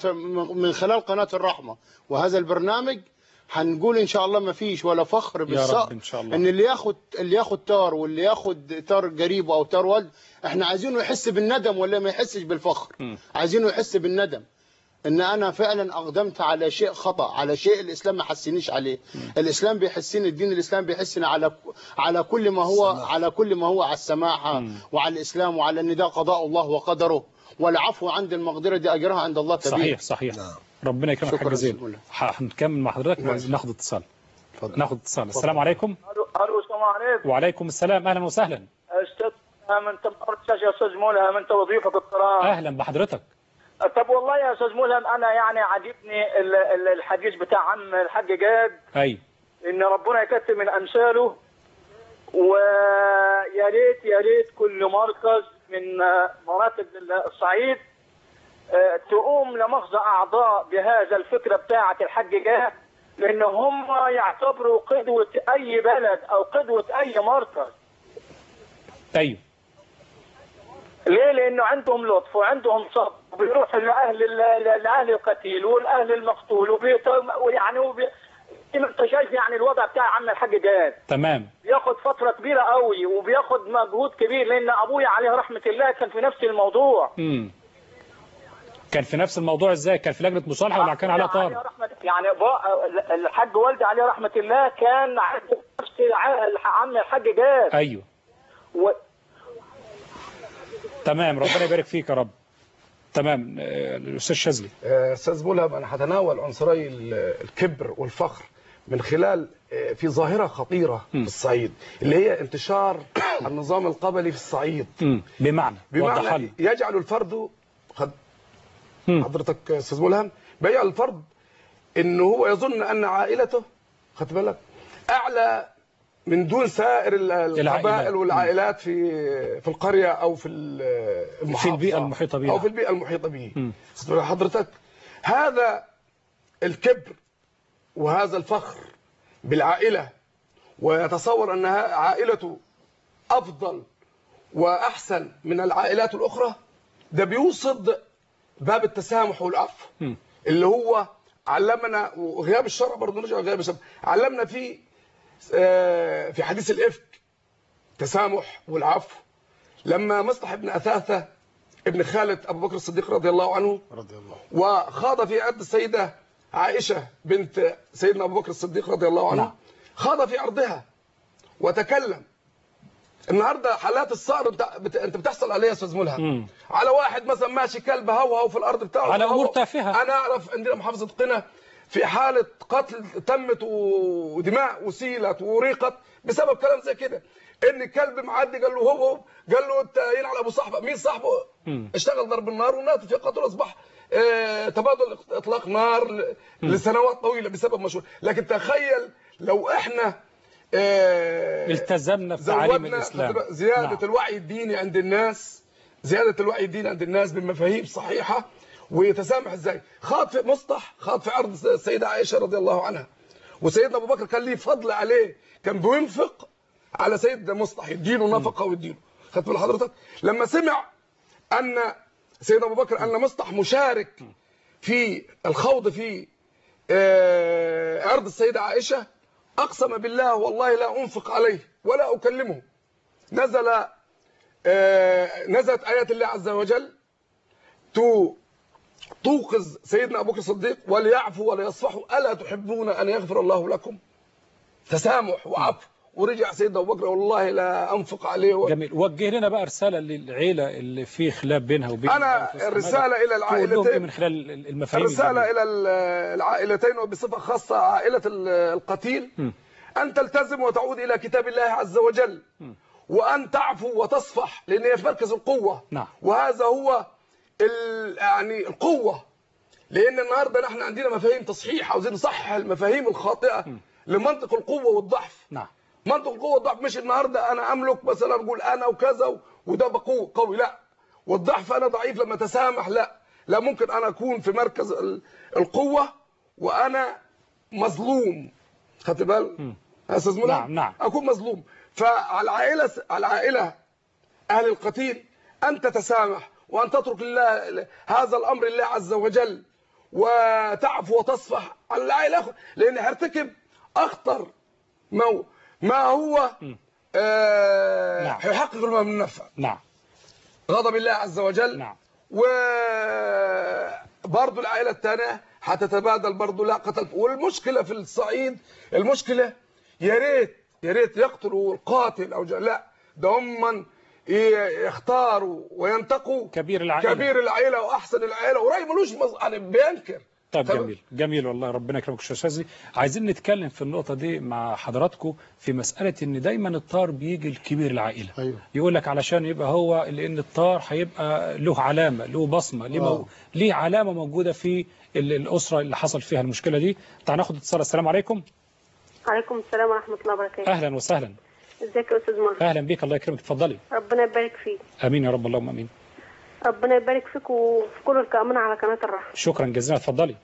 من خلال قناة الرحمة وهذا البرنامج هنقول ان شاء الله ما فيش ولا فخر بالصقر ان اللي ياخد تار واللي ياخد تار قريبه او تار ولد، احنا عايزينه يحس بالندم ولا ما يحسش بالفخر. عايزينه يحس بالندم ان انا فعلا اقدمت على شيء خطأ، على شيء الاسلام ما حسنيش عليه. الاسلام بيحسني، الدين الاسلام بيحسني على كل ما هو على السماحه وعلى الاسلام وعلى ان ده قضاء الله وقدره، والعفو عند المقدره دي اجرها عند الله كبير. صحيح. ربنا يكرمك حاج زين. هنكمل مع حضرتك، ناخد اتصال. السلام عليكم. الو السلام عليكم. وعليكم السلام، اهلا وسهلا. استاذ انت يا استاذ ملهم، انت وضيوفك الكرام. اهلا بحضرتك. طب والله يا استاذ ملهم انا يعني عجبني الحديث بتاع عم الحاج جاد. ايوه. ان ربنا يكتب من امثاله، ويا ريت كل مركز من مراتب الصعيد تقوم لمؤاخذة أعضاء بهذا الفكرة بتاعة الحاج جاد، لأن هم يعتبروا قدوة أي بلد أو قدوة أي مركز. أيوه. ليه؟ لأنه عندهم لطف وعندهم صبر، وبيروح لأهل القتيل والأهل المقتول ويعني أنت شايف يعني الوضع بتاع عم الحاج جاد. تمام. بياخد فترة كبيرة قوي وبياخد مجهود كبير، لأن أبويا عليه رحمة الله كان في نفس الموضوع. كان في نفس الموضوع ازاي؟ كان في لجنة مصالحة ولا كان عليها طار؟ يعني الحاج والدي عليه رحمة الله كان نفس عم الحاج جاد. ايوه. تمام، ربنا يبارك فيك يا رب. تمام. الاستاذ شاذلي. استاذ ملهم، انا هتناول عنصري الكبر والفخر من خلال في ظاهرة خطيرة في الصعيد، اللي هي انتشار النظام القبلي في الصعيد. بمعنى يجعل الفرد حضرتك استاذ ملهم بيجعل الفرد انه هو يظن ان عائلته، خدت بالك، اعلى من دون سائر القبائل والعائلات في القريه او في المحافظه، في البيئه المحيطه به، او في البيئه المحيطه به. حضرتك هذا الكبر وهذا الفخر بالعائله، ويتصور ان عائلته أفضل وأحسن من العائلات الأخرى، ده بيوصد باب التسامح والعفو اللي هو علمنا. وغياب الشرع برضه نرجع لغياب الشرع، علمنا فيه في حديث الإفك تسامح والعفو. لما مصطح ابن أثاثة ابن خالد أبو بكر الصديق رضي الله عنه وخاض في عرض السيدة عائشة بنت سيدنا أبو بكر الصديق رضي الله عنه، خاض في عرضها وتكلم. النهارده حالات الصقر انت بتحصل عليها يا استاذ ملهم، على واحد مثلا ماشي كلب هوهو في الارض بتاعه على امور تافهه. انا اعرف عندنا محافظه قنا في حاله قتل تمت ودماء وسيلت وريقت بسبب كلام زي كده، ان الكلب معدي قال له هو قال له انت ينعل ابو صاحبك. مين صاحبه؟ اشتغل ضرب النار والناس في قتل اصبح تبادل اطلاق نار لسنوات طويله بسبب مشهور. لكن تخيل لو احنا التزمنا بتعاليم الإسلام، زيادة الوعي الديني عند الناس، زيادة الوعي الديني عند الناس بمفاهيم صحيحة ويتسامح ازاي. خاض في مصطح، خاض في عرض السيدة عائشة رضي الله عنها، وسيدنا أبو بكر كان ليه فضل عليه، كان بينفق على سيدنا مصطح يديله نفقة ويديله. خدت بال حضرتك؟ لما سمع أن سيدنا أبو بكر أن مصطح مشارك في الخوض في عرض السيدة عائشة، أقسم بالله والله لا أنفق عليه ولا أكلمه. نزلت آيات الله عز وجل توقظ سيدنا أبو بكر الصديق وليعفوا وليصفحوا ألا تحبون أن يغفر الله لكم. تسامح وعفو. ورجع سيدنا أبو بكر والله لا أنفق عليه جميل. وجه لنا بقى رسالة للعيلة اللي في خلاف بينها وبين أنا الرسالة إلى العائلتين من خلال المفاهيم الرسالة إلى العائلتين وبصفة خاصة عائلة القتيل أن تلتزم وتعود إلى كتاب الله عز وجل وأن تعفو وتصفح، لأن هي في مركز القوة. وهذا هو يعني القوة، لأن النهاردة نحن عندنا مفاهيم تصحيح، عاوزين نصحح المفاهيم الخاطئة لمنطق القوة والضعف. منطق القوة والضعف مش النهاردة أنا أملك مثلا أقول أنا وكذا وده بقوة قوي، لا. والضعف أنا ضعيف لما تسامح، لا ممكن أنا أكون في مركز القوة وأنا مظلوم. خدت بال يا أستاذ منى؟ نعم. أكون مظلوم. فعلى العائلة أهل القتيل أن تتسامح وأن تترك الله هذا الأمر لله عز وجل وتعفو وتصفح على العائلة، لأن هيرتكب أخطر ما هو هيحقق له من النفع. غضب الله عز وجل. وبرضه العائلة الثانية هتتبادل برضه لا قتل. والمشكلة في الصعيد، المشكلة يا ريت يقتلوا القاتل أو لا، ده هم يختاروا وينتقوا كبير العائلة وأحسن العائلة وراي ملوش يعني بينكر. طيب جميل والله، ربنا يكرمك يا استاذ. عايزين نتكلم في النقطة دي مع حضراتكم في مسألة ان دايما الطار بيجي الكبير العائلة. يقول لك علشان يبقى هو، لان الطار هيبقى له علامة، له بصمة، ليه علامة موجودة في الأسرة اللي حصل فيها المشكلة دي. تعال ناخد اتصال. السلام عليكم. وعليكم السلام ورحمة الله وبركاته. أهلا وسهلا. ازيك يا أستاذ مرحبا. أهلا بيك، الله يكرمك، اتفضلي. ربنا يبارك فيك. امين يا رب، اللهم امين. ربنا يبارك فيك وفي كل القائمين على قناة الرحمة. شكرا جزيلا، اتفضلي.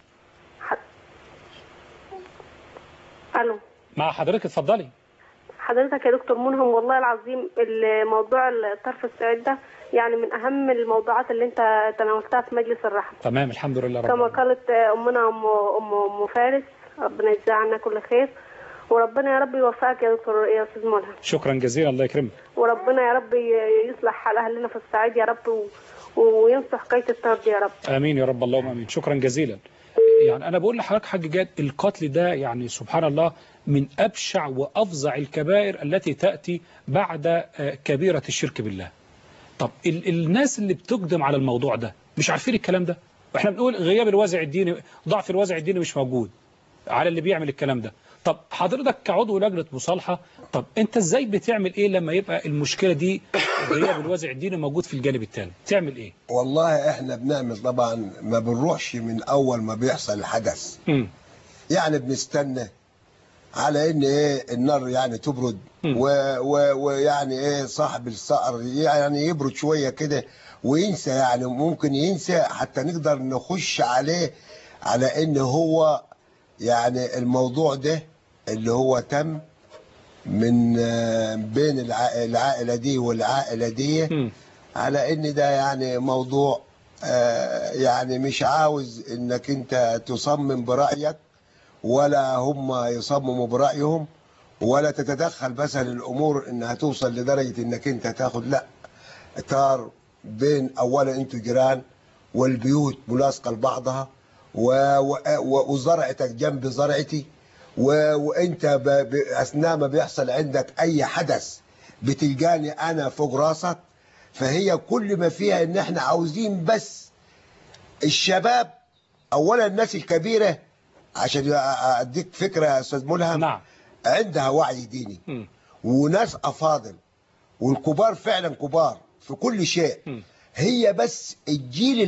الو، مع حضرتك، اتفضلي. حضرتك يا دكتور منهم، والله العظيم الموضوع الطرف السعيد ده يعني من اهم الموضوعات اللي انت تناولتها في مجلس الرحمة. تمام، الحمد لله. كما قالت امنا ام فارس، ربنا يجزاها عنا كل خير، وربنا يا رب يوفقك يا دكتور يا استاذ ملهم. شكرا جزيلا، الله يكرمك. وربنا يا رب يصلح حال اهلنا في الصعيد يا رب، وينصح قيد الطرد يا رب. امين يا رب، اللهم امين. شكرا جزيلا. يعني انا بقول لحضرتك حاجه جاد، القتل ده يعني سبحان الله من ابشع وافظع الكبائر التي تاتي بعد كبيره الشرك بالله. طب الناس اللي بتقدم على الموضوع ده مش عارفين الكلام ده، واحنا بنقول غياب الوازع الديني، ضعف الوازع الديني مش موجود على اللي بيعمل الكلام ده. طب حضرتك كعضو لجنه مصالحه، طب انت ازاي بتعمل ايه لما يبقى المشكله دي غياب الوازع الديني موجود في الجانب الثاني؟ تعمل ايه؟ والله احنا بنعمل طبعا، ما بنروحش من اول ما بيحصل الحدث. يعني بنستنى على ان ايه النار يعني تبرد، ويعني ايه صاحب الصقر يعني يبرد شويه كده وينسى، يعني ممكن ينسى حتى نقدر نخش عليه على ان هو يعني الموضوع ده اللي هو تم من بين العائلة دي والعائلة دي، على ان ده يعني موضوع يعني مش عاوز انك انت تصمم برأيك ولا هم يصمموا برأيهم، ولا تتدخل مثلا الامور انها توصل لدرجة انك انت تاخد، لا اطار بين اولا انتوا جيران والبيوت ملاصقة لبعضها وزرعتك جنب زرعتي، وانت اثناء ما بيحصل عندك اي حدث بتلقاني انا فوق راسك. فهي كل ما فيها ان احنا عاوزين بس الشباب اولا الناس الكبيره، عشان اديك فكره يا استاذ ملهم. نعم. عندها وعي ديني وناس افاضل، والكبار فعلا كبار في كل شيء. هي بس الجيل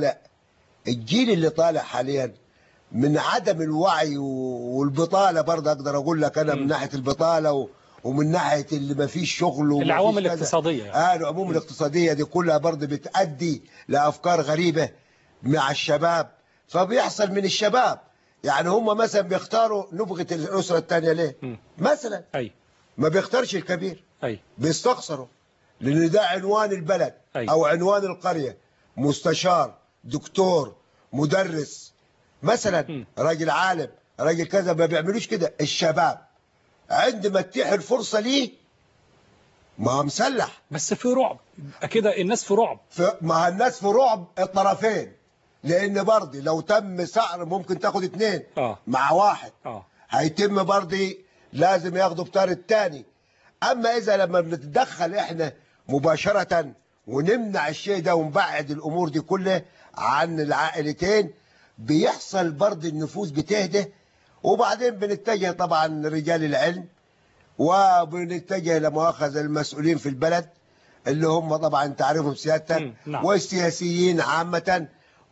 اللي طالع حاليا من عدم الوعي والبطاله، برضه اقدر اقول لك انا من ناحيه البطاله ومن ناحيه اللي ما فيش شغل العوامل الاقتصاديه يعني. العوامل الاقتصاديه دي كلها برضه بتؤدي لافكار غريبه مع الشباب، فبيحصل من الشباب يعني هم مثلا بيختاروا نبغه الاسره الثانيه ليه؟ مثلا ما بيختارش الكبير، بيستخسروا لان ده عنوان البلد او عنوان القريه، مستشار، دكتور، مدرس مثلا، راجل عالم، راجل كذا. ما بيعملوش كده. الشباب عندما تتيح الفرصه ليه ما هو مسلح، بس في رعب كده، الناس في رعب. ما الناس في رعب الطرفين، لان برضه لو تم سعر ممكن تاخد 2 مع 1 هيتم برضه لازم ياخدوا بتار الثاني. اما اذا لما بنتدخل احنا مباشره ونمنع الشيء ده ونبعد الامور دي كلها عن العائلتين، بيحصل برضه النفوس بتهدى، وبعدين بنتجه طبعا رجال العلم وبنتجه لمؤاخذة المسؤولين في البلد اللي هم طبعا تعرفهم سيادتك، والسياسيين عامة،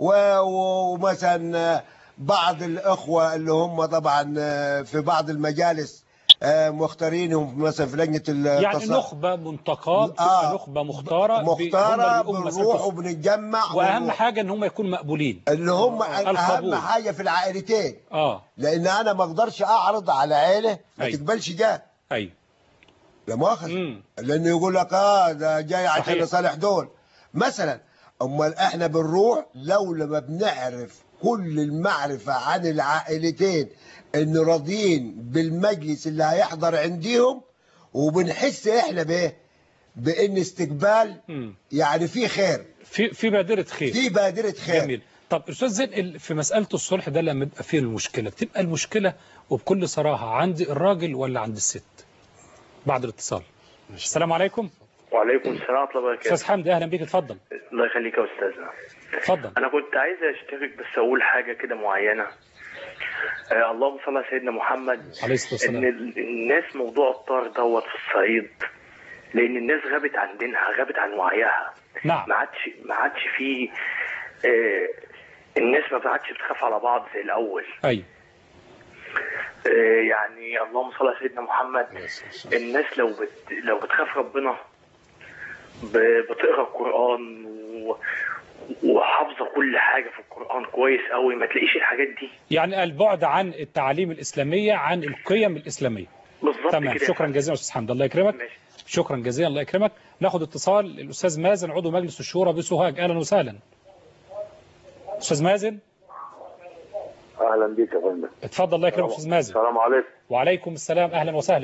ومثلا بعض الأخوة اللي هم طبعا في بعض المجالس مختارينهم مثلا في لجنة يعني نخبة منتقاة، بتبقى نخبة مختارة بنروح وبنتجمع، واهم حاجة ان هم يكونوا مقبولين، اللي هم اهم حاجة في العائلتين. لان انا ما اقدرش اعرض على عائلة ما تقبلش ده. لا مؤاخذة، لانه يقول لك ده جاي عشان لصالح دول مثلا. امال احنا بنروح لو لما بنعرف كل المعرفة عن العائلتين ان راضيين بالمجلس اللي هيحضر عنديهم، وبنحس احنا بايه؟ بان استقبال يعني في خير، في بادرة خير، في بادرة خير. جميل. طب استاذ زين، في مسألة الصلح ده لما يبقى فيه المشكلة، بتبقى المشكلة وبكل صراحة عند الراجل ولا عند الست؟ بعد الاتصال. السلام عليكم. وعليكم السلام ورحمة الله وبركاته. استاذ حمدي اهلا بيك، اتفضل. الله يخليك يا استاذنا. اتفضل. انا كنت عايز اشترك بس اقول حاجة كده معينة. اللهم صل على سيدنا محمد. عليه الصلاة والسلام. ان الناس موضوع الطار دوت في الصعيد، لان الناس غابت عن دينها، غابت عن وعيها. نعم. ما عادش في الناس ما عادش بتخاف على بعض زي الاول. ايوه. يعني اللهم صل على سيدنا محمد. الناس لو بتخاف ربنا بتقرا القرآن وحافظه كل حاجه في القرآن كويس قوي، ما تلاقيش الحاجات دي. يعني البعد عن التعاليم الإسلامية، عن القيم الإسلامية. بالظبط. تمام. شكرا جزيلا استاذ حمد، الله يكرمك. ماشي. شكرا جزيلا، الله يكرمك. ناخد اتصال الاستاذ مازن عضو مجلس الشورى بسوهاج. اهلا وسهلا استاذ مازن. اهلا بيك يا فندم. اتفضل، الله يكرمك استاذ مازن. السلام عليكم. وعليكم السلام، اهلا وسهلا.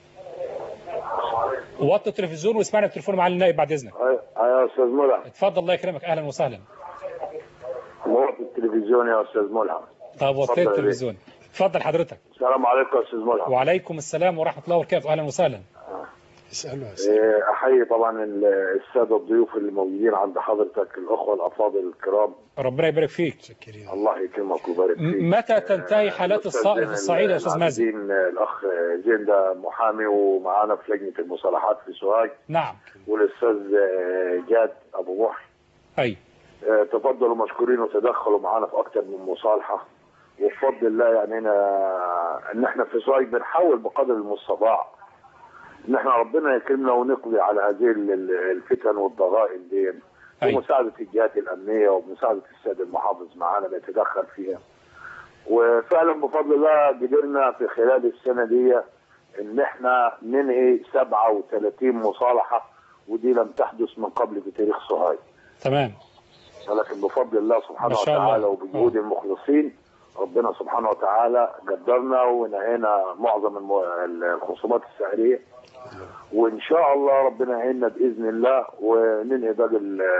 وطي التلفزيون واسمعنا التليفون مع النائب بعد اذنك. ايوه يا استاذ ملهم. اتفضل، الله يكرمك، اهلا وسهلا. وطي التلفزيون يا استاذ ملهم. طب وطي التلفزيون. اتفضل حضرتك. السلام عليكم يا استاذ ملهم. وعليكم السلام ورحمه الله وبركاته، اهلا وسهلا. احيي طبعا الساده الضيوف اللي موجودين عند حضرتك، الاخوه الافاضل الكرام. ربنا يبارك فيك. الله يكرمك ويبارك فيك. متى تنتهي حالات الصائد في الصعيد يا استاذ مازن؟ الاخ زين ده محامي ومعانا في لجنه المصالحات في سوهاج. نعم. والاستاذ جاد ابو محي. اي. تفضلوا مشكورين وتدخلوا معانا في اكثر من مصالحه، وبفضل الله يعني ان احنا في سوهاج بنحاول بقدر المستطاع ان احنا ربنا يكرمنا ونقضي على هذه الفتن والضغائن دي، ومساعده الجهات الامنيه ومساعده السيد المحافظ معانا بيتدخل فيها. وفعلا بفضل الله قدرنا في خلال السنه دي ان احنا ننهي 37 مصالحه، ودي لم تحدث من قبل في تاريخ سوهاج. تمام. ولكن بفضل الله سبحانه ما شاء الله. وتعالى وبجهود المخلصين ربنا سبحانه وتعالى قدرنا ونهينا معظم الخصومات السعريه، وان شاء الله ربنا يعيننا باذن الله وننهي باقي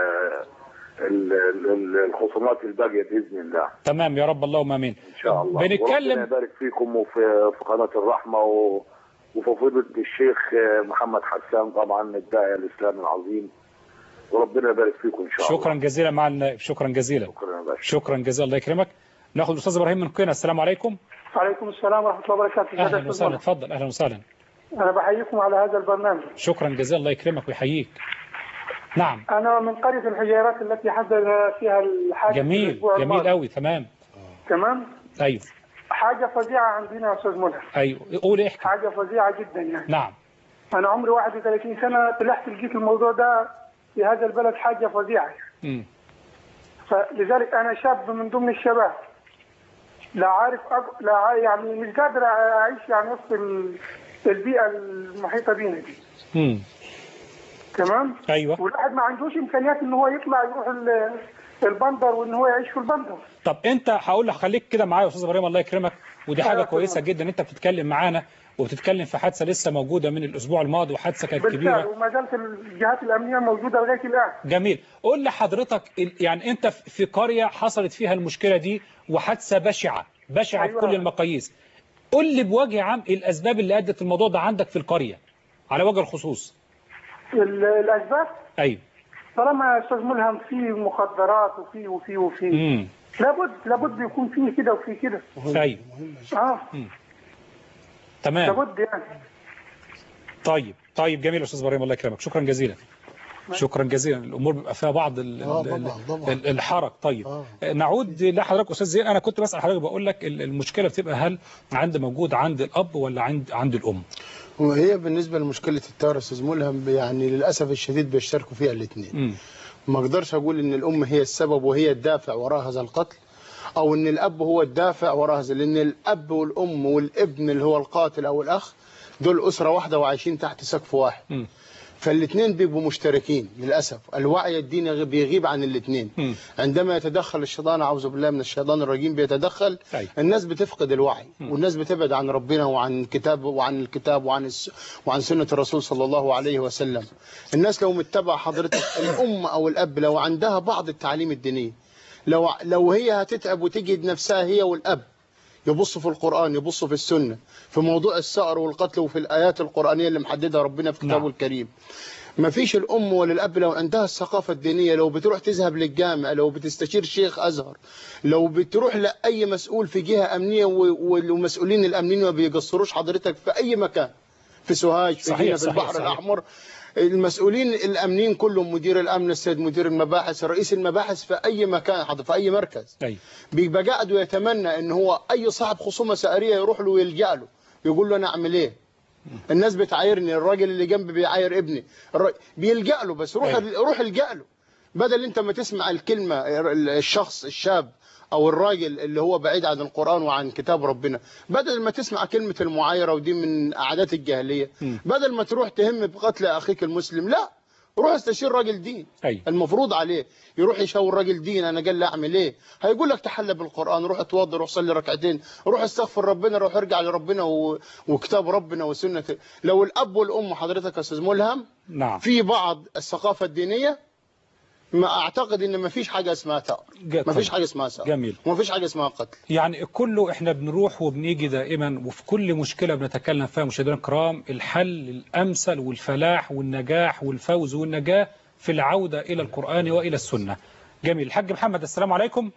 الخصومات الباقيه باذن الله. تمام يا رب، اللهم امين. ان شاء الله. بنتكلم. وربنا يبارك فيكم وفي قناه الرحمه وفي فضيله الشيخ محمد حسان طبعا الداعيه الاسلامي العظيم، وربنا يبارك فيكم ان شاء الله. شكرا جزيلا مع النائب، شكرا جزيلا. شكرا جزيلا، الله يكرمك. ناخذ الاستاذ ابراهيم من قنا. السلام عليكم. وعليكم السلام ورحمه الله وبركاته. اهلا وسهلا، تفضل. اهلا وسهلا. انا بحييكم على هذا البرنامج. شكرا جزيلا، الله يكرمك ويحييك. نعم. انا من قريه الحجيرات التي حدث فيها الحادث. جميل جميل قوي. تمام تمام. ايوه. حاجه فظيعه عندنا يا استاذ ملهم. ايوه قول احكي. حاجه فظيعه جدا يعني. نعم. انا عمري 31 سنه، طلعت لقيت الموضوع ده في هذا البلد حاجه فظيعه. فلذلك انا شاب من ضمن الشباب، لا عارف يعني مش قادر اعيش يعني وسط البيئه المحيطه بينا دي. تمام. ايوه. والواحد ما عندوش امكانيات ان هو يطلع يروح البندر وان هو يعيش في البندر. طب انت هقول لك خليك كده معايا يا استاذ ابراهيم، الله يكرمك، ودي حاجه كويسه جدا انت بتتكلم معانا وبتتكلم في حادثه لسه موجوده من الاسبوع الماضي، وحادثه كانت كبيره وما زالت الجهات الامنيه موجوده لغايه الان. جميل. قول لحضرتك يعني انت في قريه حصلت فيها المشكله دي وحادثه بشعه بشعه. أيوة. بكل المقاييس. قول لي بوجه عام الاسباب اللي ادت الموضوع ده عندك في القريه على وجه الخصوص. الاسباب؟ ايوه. طالما يا استاذ ملهم في مخدرات وفي لابد يكون فيه كده وفي كده. ايوه. تمام. لابد يعني. طيب جميل يا استاذ ابراهيم، الله يكرمك، شكرا جزيلا. شكرا جزيلا. الامور بيبقى فيها بعض الحرج. طيب نعود لحضرتك استاذ زين. انا كنت بسال حضرتك بقول لك المشكله بتبقى هل موجود عند الاب ولا عند الام؟ وهي بالنسبه لمشكله التوارث استاذ ملهم يعني للاسف الشديد بيشتركوا فيها الاثنين. ما اقدرش اقول ان الام هي السبب وهي الدافع وراء هذا القتل، او ان الاب هو الدافع وراء هذا، لان الاب والام والابن اللي هو القاتل او الاخ دول اسره واحده وعايشين تحت سقف واحد. فالاثنين بيبقوا مشتركين للاسف. الوعي الديني بيغيب عن الاثنين. عندما يتدخل الشيطان، اعوذ بالله من الشيطان الرجيم، بيتدخل الناس بتفقد الوعي والناس بتبعد عن ربنا وعن الكتاب وعن سنه الرسول صلى الله عليه وسلم. الناس لو متبع حضرتك الام او الاب لو عندها بعض التعليم الدينيه، لو هي هتتعب وتجد نفسها هي والاب يبصوا في القرآن، يبصوا في السنة، في موضوع الثأر والقتل وفي الآيات القرآنية اللي محددها ربنا في كتابه الكريم. ما فيش الأم ولا الأب لو عندها الثقافة الدينية، لو بتروح تذهب للجامع، لو بتستشير شيخ أزهر، لو بتروح لأي مسؤول في جهة أمنية، والمسؤولين الأمنيين ما بيقصروش حضرتك في أي مكان، في سوهاج، في جنة، في البحر الأحمر، المسؤولين الامنيين كلهم، مدير الامن، السيد مدير المباحث، رئيس المباحث في اي مكان، في اي مركز، بيبقى قاعد ويتمنى ان هو اي صاحب خصومه سائريه يروح له ويلجا له يقول له انا اعمل ايه؟ الناس بتعايرني، الراجل اللي جنبي بيعاير ابني، بيلجا له، بس روح الجا له، بدل انت ما تسمع الكلمه الشخص الشاب او الراجل اللي هو بعيد عن القرآن وعن كتاب ربنا، بدل ما تسمع كلمة المعايرة ودي من عادات الجاهلية، بدل ما تروح تهم بقتل اخيك المسلم، لا، روح استشير راجل دين. المفروض عليه يروح يشاور راجل دين، انا قال له اعمل ايه؟ هيقول لك تحلى بالقرآن، روح اتوضى، روح صلي ركعتين، روح استغفر ربنا، روح ارجع لربنا وكتاب ربنا وسنة. لو الاب والام حضرتك يا استاذ ملهم في بعض الثقافة الدينية، ما اعتقد ان ما فيش حاجه اسمها ثأر، ما فيش حاجه اسمها ثأر، جميل، وما فيش حاجه اسمها قتل. يعني كله احنا بنروح وبنيجي دائما، وفي كل مشكله بنتكلم فيها مشاهدينا الكرام الحل الامثل والفلاح والنجاح والفوز والنجاه في العوده الى القران والى السنه. جميل. الحاج محمد، السلام عليكم.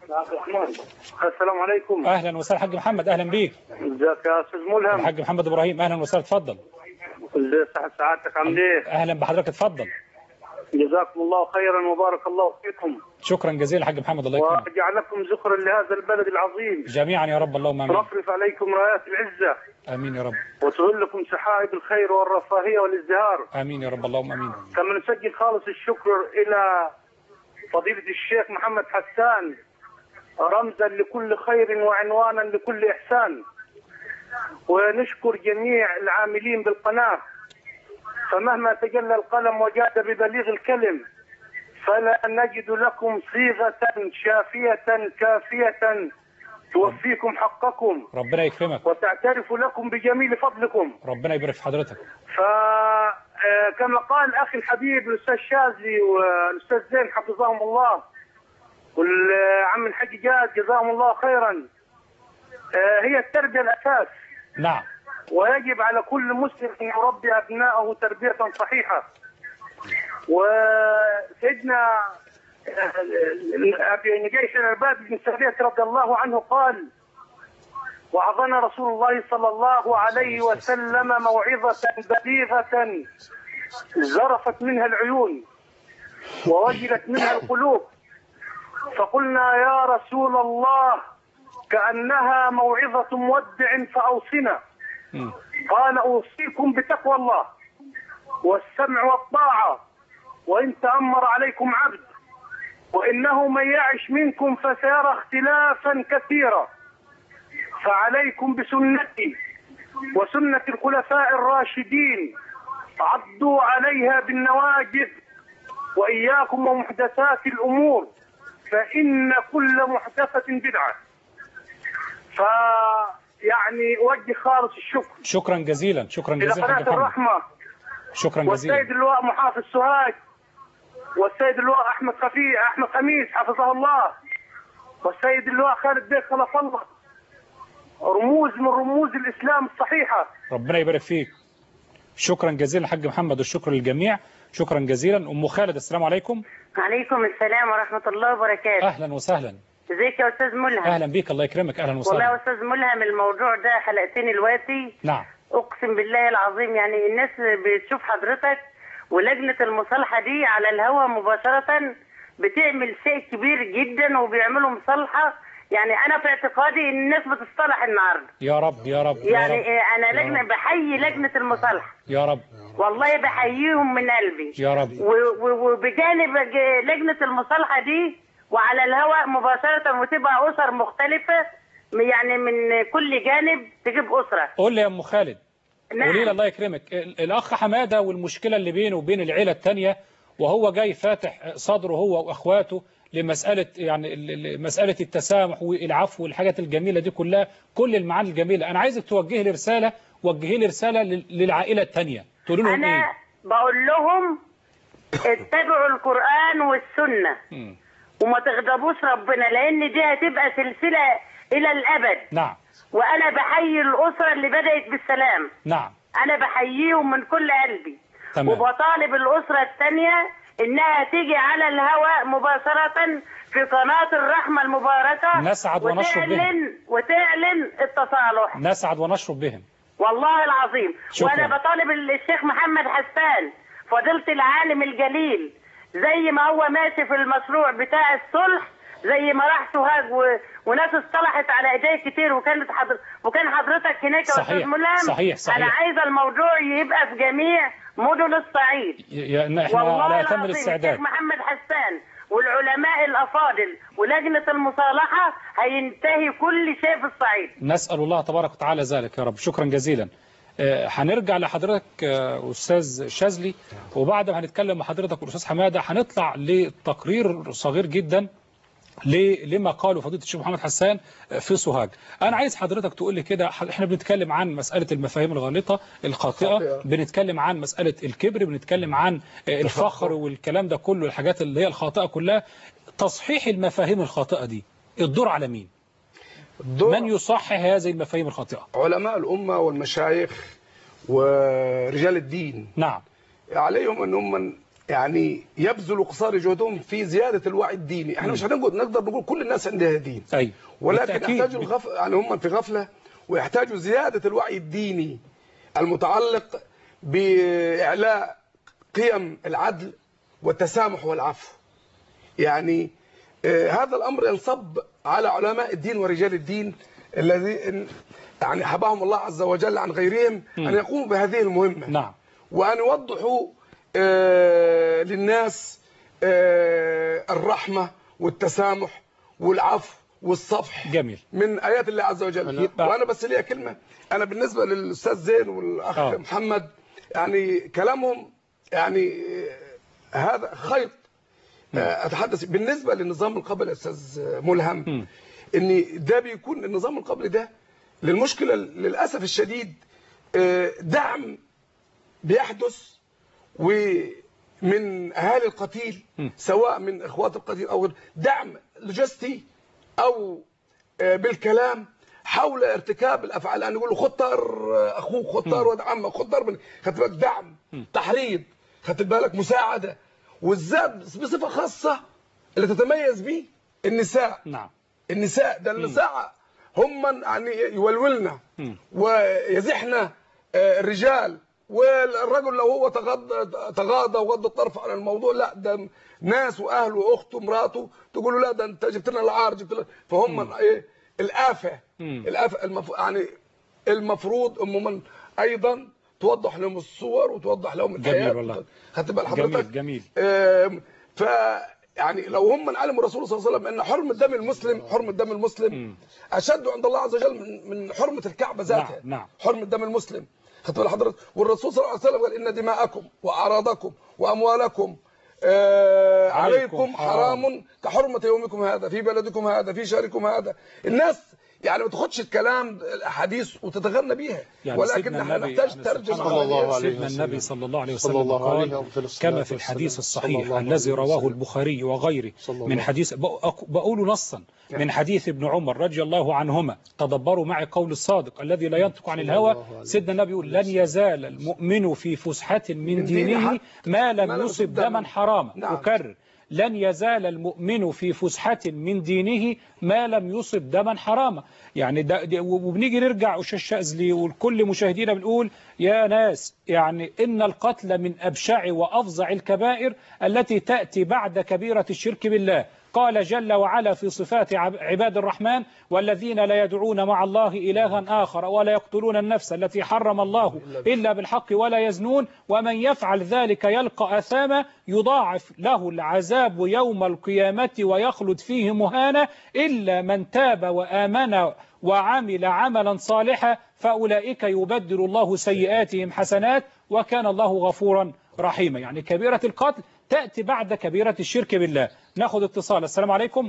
السلام عليكم. اهلا وسهلا حاج محمد، اهلا بيك. ازيك يا استاذ ملهم؟ الحاج محمد ابراهيم، اهلا وسهلا، اتفضل. ازي سعادتك، عامل ايه؟ اهلا بحضرتك، اتفضل. جزاكم الله خيرا وبارك الله فيكم. شكرا جزيلا حاج محمد، الله يكرمك. وجعلكم ذخرا لهذا البلد العظيم جميعا يا رب، اللهم امين. ورفرف عليكم رايات العزه. امين يا رب. وتهلكم سحائب الخير والرفاهيه والازدهار. امين يا رب، اللهم امين. كما نسجل خالص الشكر الى فضيله الشيخ محمد حسان، رمزا لكل خير وعنوانا لكل احسان. ونشكر جميع العاملين بالقناة. فمهما تجلى القلم وجاد ببليغ الكلم فلا نجد لكم صيغة شافية كافية توفيكم حقكم، ربنا يكرمك، وتعترف لكم بجميل فضلكم. ربنا يبارك في حضرتك. فكما قال أخي الحبيب الأستاذ شاذلي والأستاذ زين حفظهم الله والعم الحاج جاد جزاهم الله خيرا، هي التربية الأساس. نعم. ويجب على كل مسلم أن يربي أبنائه تربية صحيحة. وسيدنا أبي نجيش العباد بن سرية رضي الله عنه قال: وعظنا رسول الله صلى الله عليه وسلم موعظة بليغة زرفت منها العيون ووجلت منها القلوب، فقلنا يا رسول الله كأنها موعظة مودع فأوصنا. قال: أوصيكم بتقوى الله والسمع والطاعة وإن تأمر عليكم عبد، وإنه من يعش منكم فسيرى اختلافا كثيرا، فعليكم بسنتي وسنة الخلفاء الراشدين عضوا عليها بالنواجذ، وإياكم ومحدثات الأمور فإن كل محدثة بدعة. فيعني أوجه خالص الشكر. شكرا جزيلا، شكرا إلى جزيلا قناة الرحمة، شكرا جزيلا. والسيد اللواء محافظ سوهاج، والسيد اللواء أحمد خميس حفظه الله، والسيد اللواء خالد بيك خلف الله، رموز من رموز الإسلام الصحيحة. ربنا يبارك فيك. شكرا جزيلا حاج محمد، والشكر للجميع. شكرا جزيلا. أم خالد السلام عليكم. عليكم السلام ورحمة الله وبركاته. أهلا وسهلا. ازيك يا أستاذ ملهم؟ أهلا بيك، الله يكرمك. أهلا وسهلا. والله يا أستاذ ملهم الموضوع ده حلقتين الوقتي. نعم. أقسم بالله العظيم يعني الناس بتشوف حضرتك ولجنة المصالحة دي على الهواء مباشرة بتعمل شيء كبير جدا وبيعملوا مصالحة. يعني أنا في اعتقادي إن الناس بتصطلح النهارده. يا رب يا رب. يعني يا رب. أنا لجنة بحيي لجنة المصالحة. يا رب. والله بحييهم من قلبي. يا رب. وبجانب لجنة المصالحة دي وعلى الهواء مباشرة وتبقى أسر مختلفة، يعني من كل جانب تجيب أسرة. قول لي يا أم خالد. نعم. قولي لي الله يكرمك، الأخ حمادة والمشكلة اللي بينه وبين العيلة التانية، وهو جاي فاتح صدره هو وأخواته لمسألة يعني مسألة التسامح والعفو والحاجات الجميلة دي كلها، كل المعاني الجميلة. أنا عايزك توجهي لي رسالة، وجهي لي رسالة للعائلة التانية، تقول لهم أنا إيه؟ بقول لهم اتبعوا القرآن والسنة وما تغضبوش ربنا، لأن دي هتبقى سلسلة إلى الأبد. نعم. وأنا بحيي الأسرة اللي بدأت بالسلام. نعم. أنا بحييهم من كل قلبي. تمام. وبطالب الأسرة الثانية إنها تيجي على الهواء مباشرة في قناة الرحمة المباركة، نسعد ونشرب بهم، وتعلن التصالح. نسعد ونشرب بهم والله العظيم. شكرا. وأنا بطالب الشيخ محمد حسان فضيلة العالم الجليل، زي ما هو ماشي في المشروع بتاع الصلح، زي ما راح سوهاج وناس اصطلحت على ايديه كتير، وكان حضرتك هناك يا استاذ ملهم. صحيح. انا عايزه الموضوع يبقى في جميع مدن الصعيد. احنا على اتم الاستعداد. الشيخ محمد حسان والعلماء الافاضل ولجنه المصالحه هينتهي كل شيء في الصعيد. نسال الله تبارك وتعالى ذلك يا رب. شكرا جزيلا. هنرجع لحضرتك أستاذ شاذلي، وبعد ما هنتكلم مع حضرتك والأستاذ حمادة هنطلع لتقرير صغير جدا لما قاله فضيلة الشيخ محمد حسان في سوهاج. أنا عايز حضرتك تقول لي كده، احنا بنتكلم عن مسألة المفاهيم الغالطة الخاطئة، بنتكلم عن مسألة الكبر، بنتكلم عن الفخر والكلام ده كله، الحاجات اللي هي الخاطئة كلها. تصحيح المفاهيم الخاطئة دي الدور على مين؟ من يصحح هذه المفاهيم الخاطئة؟ علماء الأمة والمشايخ ورجال الدين. نعم. عليهم أنهم يعني يبذلوا قصارى جهدهم في زيادة الوعي الديني. احنا مش نقدر نقول كل الناس عندها دين. أي. ولكن يحتاجوا يعني هم في غفلة، ويحتاجوا زيادة الوعي الديني المتعلق بإعلاء قيم العدل والتسامح والعفو. يعني هذا الأمر ينصب على علماء الدين ورجال الدين الذي يعني حباهم الله عز وجل عن غيرهم أن يقوموا بهذه المهمة. نعم. وأن يوضحوا للناس الرحمة والتسامح والعفو والصفح جميل من آيات الله عز وجل. وأنا بس ليا كلمة، أنا بالنسبة للأستاذ زين والأخ محمد يعني كلامهم يعني هذا خيط. أتحدث بالنسبة للنظام القبلي يا أستاذ ملهم، إن ده بيكون النظام القبلي ده للمشكلة للأسف الشديد دعم بيحدث ومن أهالي القتيل، سواء من إخوات القتيل أو دعم لوجستي أو بالكلام حول ارتكاب الأفعال. أن يقول له خد طار أخوك، خد طار ولد عمك، خد طار، خدت بالك دعم تحريض، خدت بالك مساعدة، والزاد بصفة خاصة اللي تتميز به النساء. نعم النساء ده النساء هم يعني يولولنا ويزحنا الرجال، والرجل لو هو تغاضى وغض الطرف عن الموضوع، لا ده ناس واهله واخته ومراته تقول له لا ده انت جبت لنا العار، جبت لنا. فهم ايه الآفة. يعني المفروض عموما ايضا توضح لهم الصور وتوضح لهم الحياه. جميل والله. هتبقى حضرتك جميل. ف يعني لو هم علموا الرسول صلى الله عليه وسلم ان حرمه دم المسلم اشد عند الله عز وجل من حرمه الكعبه ذاتها. نعم. حرمه دم المسلم، خدت بال حضرتك. والرسول صلى الله عليه وسلم قال ان دماءكم واعراضكم واموالكم عليكم حرام كحرمه يومكم هذا في بلدكم هذا في شهركم هذا. الناس يعني ما تاخدش الكلام الاحاديث وتتغنى بيها، يعني ولكن احنا نحتاج ترجمه. سيدنا النبي صلى الله عليه وسلم قال كما في الحديث الصحيح الذي رواه البخاري وغيره من حديث، بقول نصا من حديث ابن عمر رضي الله عنهما، تدبروا معي قول الصادق الذي لا ينطق عن الهوى. سيدنا النبي يقول لن يزال المؤمن في فسحة من دينه ما لم يصب دما حراما. أكرر، لن يزال المؤمن في فسحة من دينه ما لم يصب دما حراما. يعني وبنيجي نرجع أستاذ الشاذلي والكل مشاهدينا بنقول يا ناس، يعني إن القتل من أبشع وأفظع الكبائر التي تأتي بعد كبيرة الشرك بالله. قال جل وعلا في صفات عباد الرحمن والذين لا يدعون مع الله إلها آخر ولا يقتلون النفس التي حرم الله إلا بالحق ولا يزنون ومن يفعل ذلك يلقى أثاما يضاعف له العذاب يوم القيامة ويخلد فيه مهانا إلا من تاب وآمن وعمل عملا صالحا فأولئك يبدل الله سيئاتهم حسنات وكان الله غفورا رحيما. يعني كبيرة القتل تأتي بعد كبيرة الشرك بالله. ناخذ اتصال. السلام عليكم.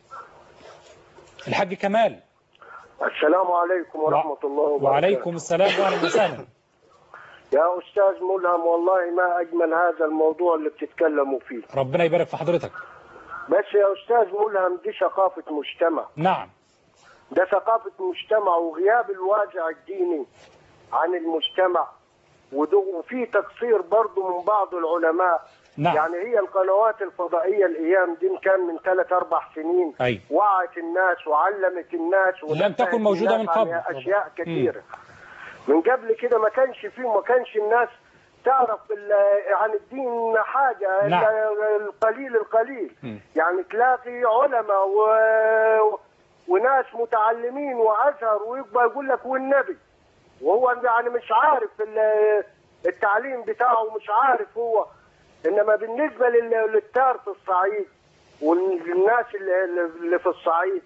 الحاج كمال. السلام عليكم ورحمة الله وبركاته. وعليكم السلام وأهلا وسهلا. يا أستاذ ملهم، والله ما أجمل هذا الموضوع اللي بتتكلموا فيه. ربنا يبارك في حضرتك. بس يا أستاذ ملهم دي ثقافة مجتمع. نعم. ده ثقافة مجتمع وغياب الواقع الديني عن المجتمع، وفي تقصير برضه من بعض العلماء. نعم. يعني هي القنوات الفضائية الأيام دي كان من 3-4 سنين وعت الناس وعلمت الناس لم تكن موجودة من قبل أشياء كثيرة. من قبل كده ما كانش فيه وما كانش الناس تعرف عن الدين حاجة. نعم. القليل. يعني تلاقي علماء وناس متعلمين وأزهر ويبقى يقول لك والنبي، وهو يعني مش عارف التعليم بتاعه، مش عارف هو. إنما بالنسبة للتار في الصعيد والناس اللي في الصعيد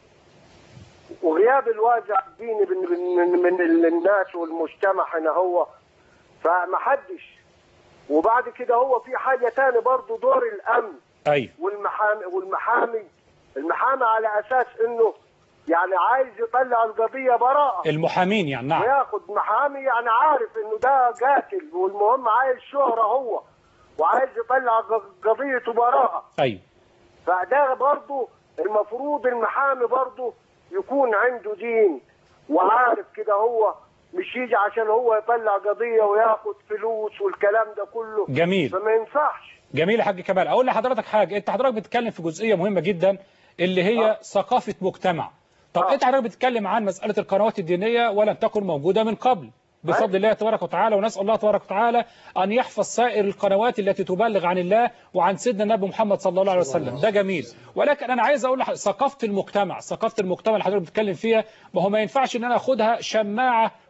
وغياب الواقع الديني من الناس والمجتمع هنا هو، فمحدش. وبعد كده هو في حاجة تاني برضو، دور الأمن والمحامي على أساس إنه يعني عايز يطلع القضية براءة. المحامين يعني. نعم. وياخد محامي يعني عارف إنه ده قاتل، والمهم عايز شهرة هو وعايز يطلع قضيته براءة. فده برضو المفروض المحامي برضو يكون عنده دين وعارف كده، هو مش يجي عشان هو يطلع قضية وياخد فلوس والكلام ده كله. جميل. فما ينفعش. جميل يا حاج كمال. اقول لحضرتك حاجة، انت حضرتك بتتكلم في جزئية مهمة جدا اللي هي ثقافة مجتمع. طب انت حضرتك بتتكلم عن مسألة القنوات الدينية ولم تكن موجودة من قبل بفضل الله تبارك وتعالى، ونسأل الله تبارك وتعالى أن يحفظ سائر القنوات التي تبلغ عن الله وعن سيدنا النبي محمد صلى الله عليه وسلم. ده جميل. ولكن أنا عايز أقول ثقافة المجتمع اللي حضرتك بتتكلم فيها، ما هو ما ينفعش إن أنا أخدها شماعة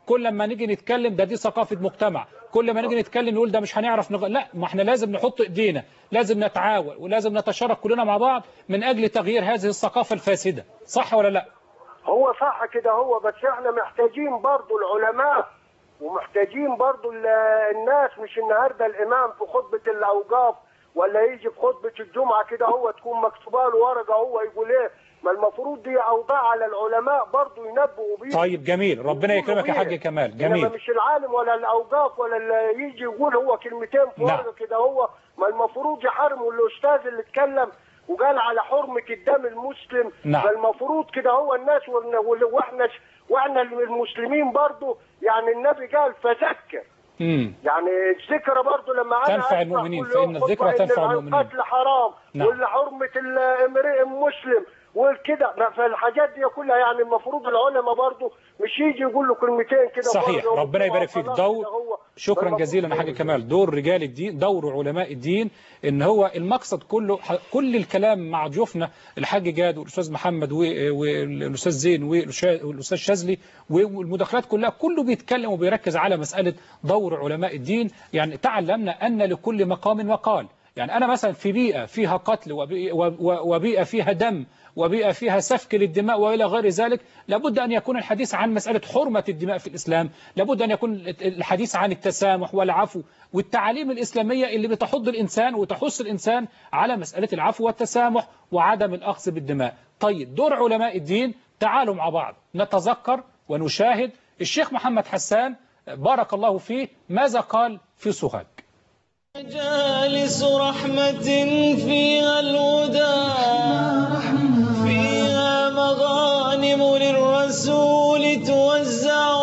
كل ما نيجي نتكلم دي ثقافة مجتمع، كل ما نيجي نتكلم نقول ده مش هنعرف لا، ما احنا لازم نحط ايدينا، لازم نتعاون ولازم نتشارك كلنا مع بعض من اجل تغيير هذه الثقافة الفاسدة. صح ولا لا؟ هو صح كده، هو بس احنا محتاجين برضو العلماء ومحتاجين برضو الناس، مش النهارده الامام في خطبة الاوقاف ولا يجي في خطبة الجمعة كده هو تكون مكتوبه له ورقة هو يقول ايه، ما المفروض دي اوضاع على العلماء برضو ينبهوا بيها. طيب جميل، ربنا يكرمك يا حاج كمال. جميل. مش العالم ولا الاوقاف ولا اللي يجي يقول هو كلمتين في ورقة كده هو، ما المفروض يحرموا الاستاذ اللي اتكلم وقال على حرمة الدم المسلم. فالمفروض كده هو الناس واحنا المسلمين برضو، يعني النبي قال فذكر. يعني الذكرى برضو لما انا تنفع المؤمنين، فإن الذكرى تنفع المؤمنين. القتل حرام ولا حرمة امرئ مسلم والكده، فالحاجات دي كلها يعني المفروض العلماء برضو مش يجي يقول له كلمتين كده. صحيح، ربنا يبارك فيك. شكرا جزيلا يا حاج كمال. دور رجال الدين، دور علماء الدين، ان هو المقصد كله، كل الكلام مع ضيوفنا الحاج جاد والاستاذ محمد والاستاذ زين والاستاذ شاذلي والمداخلات كلها، كله بيتكلم وبيركز على مسألة دور علماء الدين. يعني تعلمنا ان لكل مقام مقال. يعني أنا مثلا في بيئة فيها قتل وبيئة فيها دم وبيئة فيها سفك للدماء وإلى غير ذلك، لابد أن يكون الحديث عن مسألة حرمة الدماء في الإسلام، لابد أن يكون الحديث عن التسامح والعفو والتعاليم الإسلامية اللي بتحض الإنسان وتحث الإنسان على مسألة العفو والتسامح وعدم الأخذ بالدماء. طيب دور علماء الدين، تعالوا مع بعض نتذكر ونشاهد الشيخ محمد حسان بارك الله فيه ماذا قال في سوهاج. مجالس رحمة فيها الهدى، فيها مغانم للرسول توزع.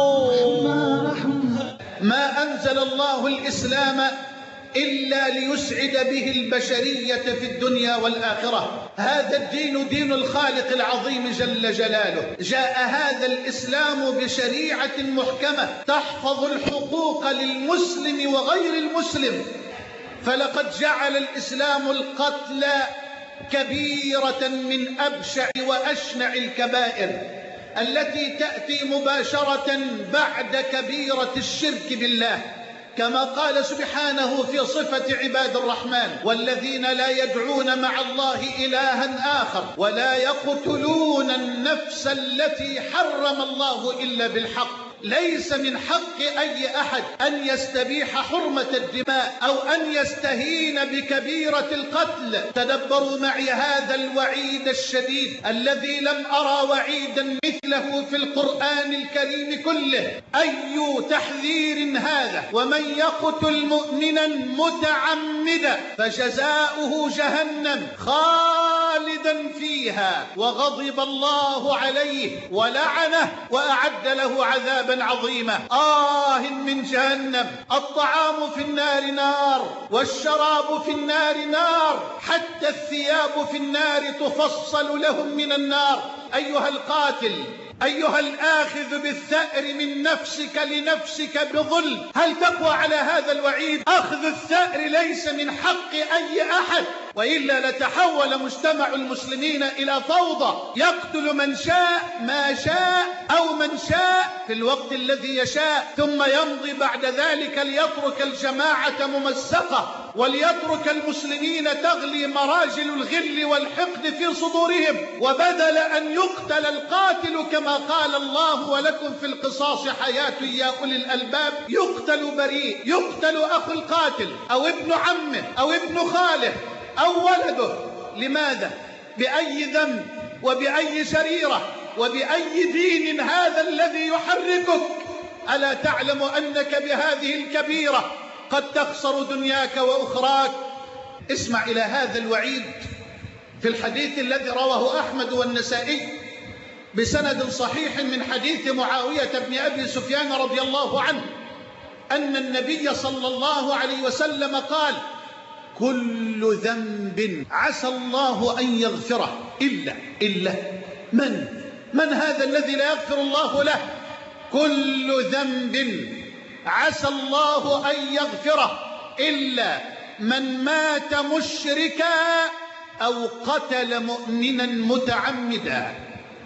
ما أنزل الله الإسلام إلا ليسعد به البشرية في الدنيا والآخرة. هذا الدين دين الخالق العظيم جل جلاله. جاء هذا الإسلام بشريعة محكمة تحفظ الحقوق للمسلم وغير المسلم. فلقد جعل الإسلام القتل كبيرة من أبشع وأشنع الكبائر التي تأتي مباشرة بعد كبيرة الشرك بالله، كما قال سبحانه في صفة عباد الرحمن: والذين لا يدعون مع الله إلها آخر ولا يقتلون النفس التي حرم الله إلا بالحق. ليس من حق أي أحد أن يستبيح حرمة الدماء أو أن يستهين بكبيرة القتل. تدبروا معي هذا الوعيد الشديد الذي لم أرى وعيدا مثله في القرآن الكريم كله. أي تحذير هذا! ومن يقتل مؤمنا متعمدا فجزاؤه جهنم خالدا فيها وغضب الله عليه ولعنه وأعد له عذابا عظيمة. من جهنم! الطعام في النار نار والشراب في النار نار، حتى الثياب في النار تفصل لهم من النار. أيها القاتل، أيها الآخذ بالثأر من نفسك لنفسك بظلم، هل تقوى على هذا الوعيد؟ أخذ الثأر ليس من حق أي أحد، وإلا لتحول مجتمع المسلمين إلى فوضى، يقتل من شاء ما شاء أو من شاء في الوقت الذي يشاء، ثم يمضي بعد ذلك ليترك الجماعة ممزقة وليترك المسلمين تغلي مراجل الغل والحقد في صدورهم. وبدل أن يقتل القاتل كما قال الله: ولكم في القصاص حياة يا أولي الألباب، يقتل بريء، يقتل أخو القاتل أو ابن عمه أو ابن خاله أو ولده. لماذا؟ بأي ذنب وبأي شريرة وبأي دين هذا الذي يحركك؟ ألا تعلم أنك بهذه الكبيرة قد تخسر دنياك وأخراك؟ اسمع إلى هذا الوعيد في الحديث الذي رواه أحمد والنسائي بسند صحيح من حديث معاوية بن أبي سفيان رضي الله عنه أن النبي صلى الله عليه وسلم قال: كل ذنب عسى الله أن يغفره إلا من هذا الذي لا يغفر الله له؟ كل ذنب عسى الله أن يغفره إلا من مات مشركا أو قتل مؤمنا متعمدا.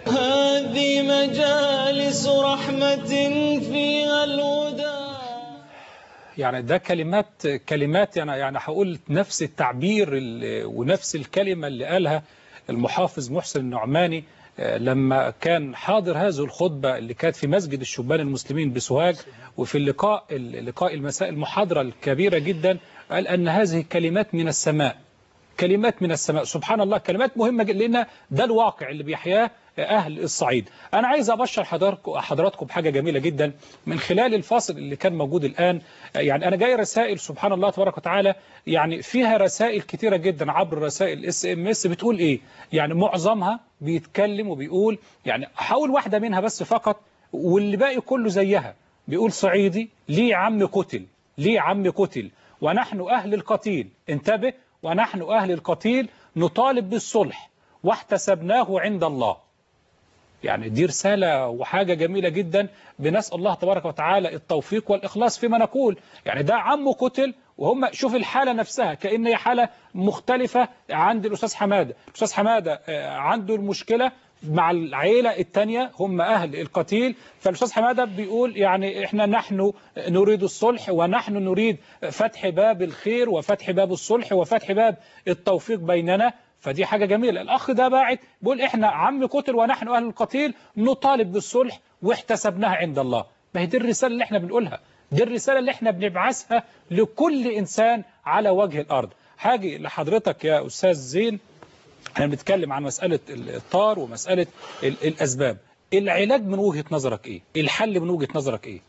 هذه مجالس رحمة فيها الهدى. يعني ده كلمات يعني هقول نفس التعبير ونفس الكلمة اللي قالها المحافظ محسن النعماني لما كان حاضر هذه الخطبة اللي كانت في مسجد الشبان المسلمين بسوهاج، وفي اللقاء المساء المحاضرة الكبيرة جدا قال أن هذه كلمات من السماء، كلمات من السماء. سبحان الله، كلمات مهمة جدا، لأن ده الواقع اللي بيحياه أهل الصعيد. أنا عايز أبشر حضراتكم بحاجة جميلة جدا من خلال الفاصل اللي كان موجود الآن. يعني أنا جاي رسائل سبحان الله تبارك وتعالى، يعني فيها رسائل كتيرة جدا عبر رسائل SMS بتقول إيه؟ يعني معظمها بيتكلم وبيقول، يعني حاول واحدة منها بس فقط واللي باقي كله زيها. بيقول صعيدي ليه عم قتل، ليه عم قتل ونحن أهل القتيل، انتبه، ونحن أهل القتيل نطالب بالصلح واحتسبناه عند الله. يعني دي رسالة وحاجة جميلة جدا، بنسأل الله تبارك وتعالى التوفيق والإخلاص فيما نقول. يعني ده عمه قتل وهم، شوف الحالة نفسها كأن هي حالة مختلفة عند الأستاذ حمادة. الأستاذ حمادة عنده المشكلة مع العيلة التانية هم أهل القتيل، فالأستاذ حمادة بيقول يعني نحن نريد الصلح ونحن نريد فتح باب الخير وفتح باب الصلح وفتح باب التوفيق بيننا. فدي حاجة جميلة. الأخ ده باعت بيقول إحنا عم قتل ونحن أهل القتيل نطالب بالصلح واحتسبناها عند الله. ما هي دي الرسالة اللي إحنا بنقولها، دي الرسالة اللي إحنا بنبعثها لكل إنسان على وجه الأرض. حاجة لحضرتك يا أستاذ زين، احنا بنتكلم عن مسألة الطار ومسألة الأسباب. العلاج من وجهة نظرك إيه؟ الحل من وجهة نظرك إيه؟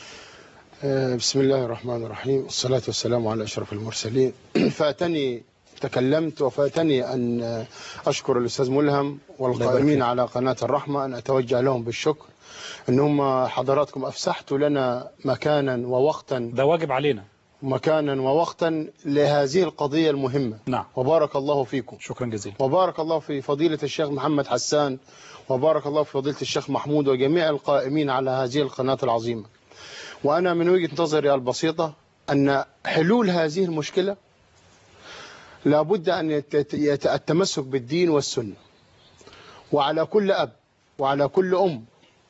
بسم الله الرحمن الرحيم، والصلاة والسلام على أشرف المرسلين. فاتني تكلمت وفاتني أن أشكر الأستاذ ملهم والقائمين على قناة الرحمة، أن أتوجه لهم بالشكر أنهم حضراتكم أفسحتوا لنا مكانا ووقتا، ده واجب علينا، مكانا ووقتا لهذه القضية المهمة. نعم. وبارك الله فيكم. شكرا جزيلا. وبارك الله في فضيلة الشيخ محمد حسان، وبارك الله في فضيلة الشيخ محمود وجميع القائمين على هذه القناة العظيمة. وأنا من وجهة نظري البسيطة أن حلول هذه المشكلة لابد أن التمسك بالدين والسنة، وعلى كل أب وعلى كل أم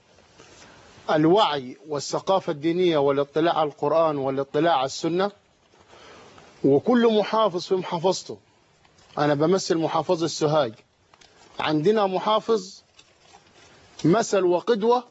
الوعي والثقافة الدينية والاطلاع على القرآن والاطلاع على السنة. وكل محافظ في محافظته، أنا بمثل محافظة سوهاج، عندنا محافظ مثل وقدوة،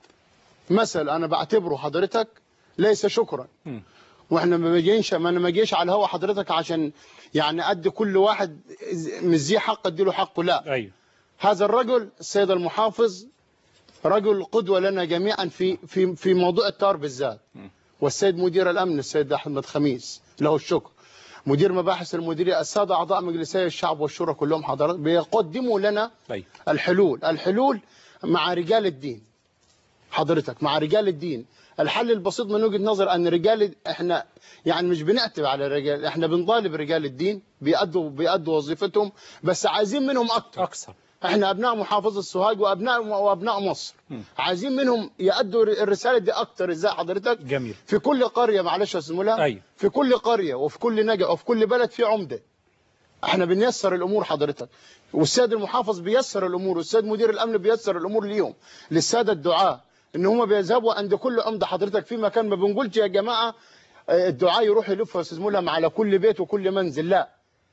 مثل أنا بعتبره حضرتك ليس شكرا. واحنا ما جيش على الهوا حضرتك عشان يعني أدي كل واحد مش ذي حق أدي له حقه، لا. أيوه. هذا الرجل السيد المحافظ رجل قدوة لنا جميعا في موضوع الطار بالذات. والسيد مدير الأمن السيد أحمد خميس له الشكر، مدير مباحث المديرية، السادة أعضاء مجلسي الشعب والشورى كلهم حضرات بيقدموا لنا الحلول مع رجال الدين حضرتك، مع رجال الدين. الحل البسيط من وجهة نظر أن احنا يعني مش بنعتب على الرجال، احنا بنطالب رجال الدين بيأدوا وظيفتهم، بس عايزين منهم أكثر. احنا أبناء محافظة سوهاج وأبناء مصر، عايزين منهم يأدوا الرسالة دي أكثر. إزاي حضرتك؟ جميل. في كل قرية، معلش يا أستاذ ملهم، في كل قرية وفي كل نجع وفي كل بلد في عمدة. احنا بنيسر الأمور حضرتك، والسيد المحافظ بيسر الأمور، والسيد مدير الأمن بيسر الأمور ليهم، للسادة الدعاء ان هم بيذهبوا عند كل عمده حضرتك في مكان. ما بنقولش يا جماعه الدعاء يروح يلف يا استاذ ملهم على كل بيت وكل منزل، لا.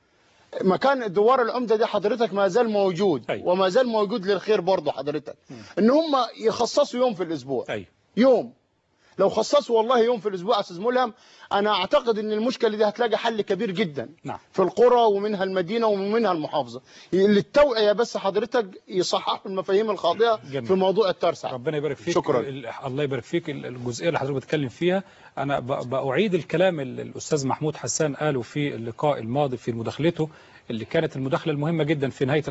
مكان دوار العمده دي حضرتك ما زال موجود. وما زال موجود للخير برضه حضرتك. ان هم يخصصوا يوم في الاسبوع. يوم، لو خصصوا والله يوم في الاسبوع يا استاذ ملهم، انا اعتقد ان المشكله دي هتلاقي حل كبير جدا. نعم. في القرى ومنها المدينه ومنها المحافظه، للتوعيه بس حضرتك يصححوا المفاهيم الخاطئه في موضوع الترسع. ربنا يبارك فيك. شكرا. الله يبارك فيك. الجزئيه اللي حضرتك بتتكلم فيها انا باعيد الكلام اللي الاستاذ محمود حسان قاله في اللقاء الماضي في مداخلته، اللي كانت المداخله المهمه جدا في نهايه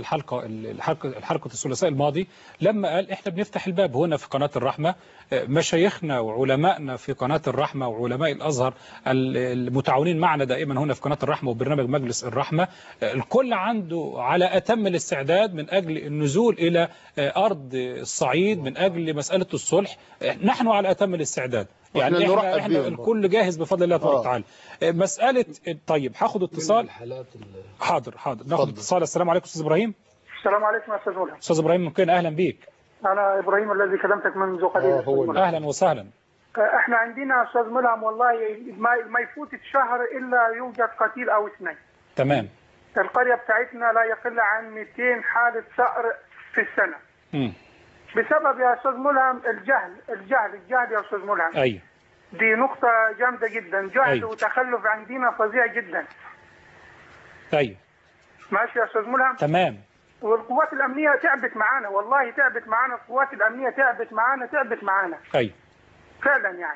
الحلقه الثلاثاء الماضي، لما قال احنا بنفتح الباب هنا في قناه الرحمه. مشايخنا وعلمائنا في قناه الرحمه وعلماء الازهر المتعاونين معنا دائما هنا في قناه الرحمه وبرنامج مجلس الرحمه، الكل عنده على اتم الاستعداد من اجل النزول الى ارض الصعيد من اجل مساله الصلح. نحن على اتم الاستعداد، يعني احنا الكل جاهز بفضل الله تبارك وتعالى. مساله طيب هاخد اتصال. حاضر ناخد اتصال. السلام عليكم استاذ ابراهيم. السلام عليكم يا استاذ ملهم. استاذ ابراهيم ممكن اهلا بيك. انا ابراهيم الذي كلمتك منذ قليل. اهلا وسهلا. احنا عندنا يا استاذ ملهم والله ما يفوت الشهر الا يوجد قتيل او اثنين. تمام. القريه بتاعتنا لا يقل عن 200 حاله ثأر في السنه. بسبب يا استاذ ملهم الجهل يا استاذ ملهم. ايوه. دي نقطه جامده جدا، جهل أيوه. وتخلف عندنا فظيع جدا. ايوه. ماشي يا استاذ ملهم. تمام. والقوات الامنيه تعبت معانا، والله تعبت معانا، القوات الامنيه تعبت معانا. ايوه. فعلا يعني.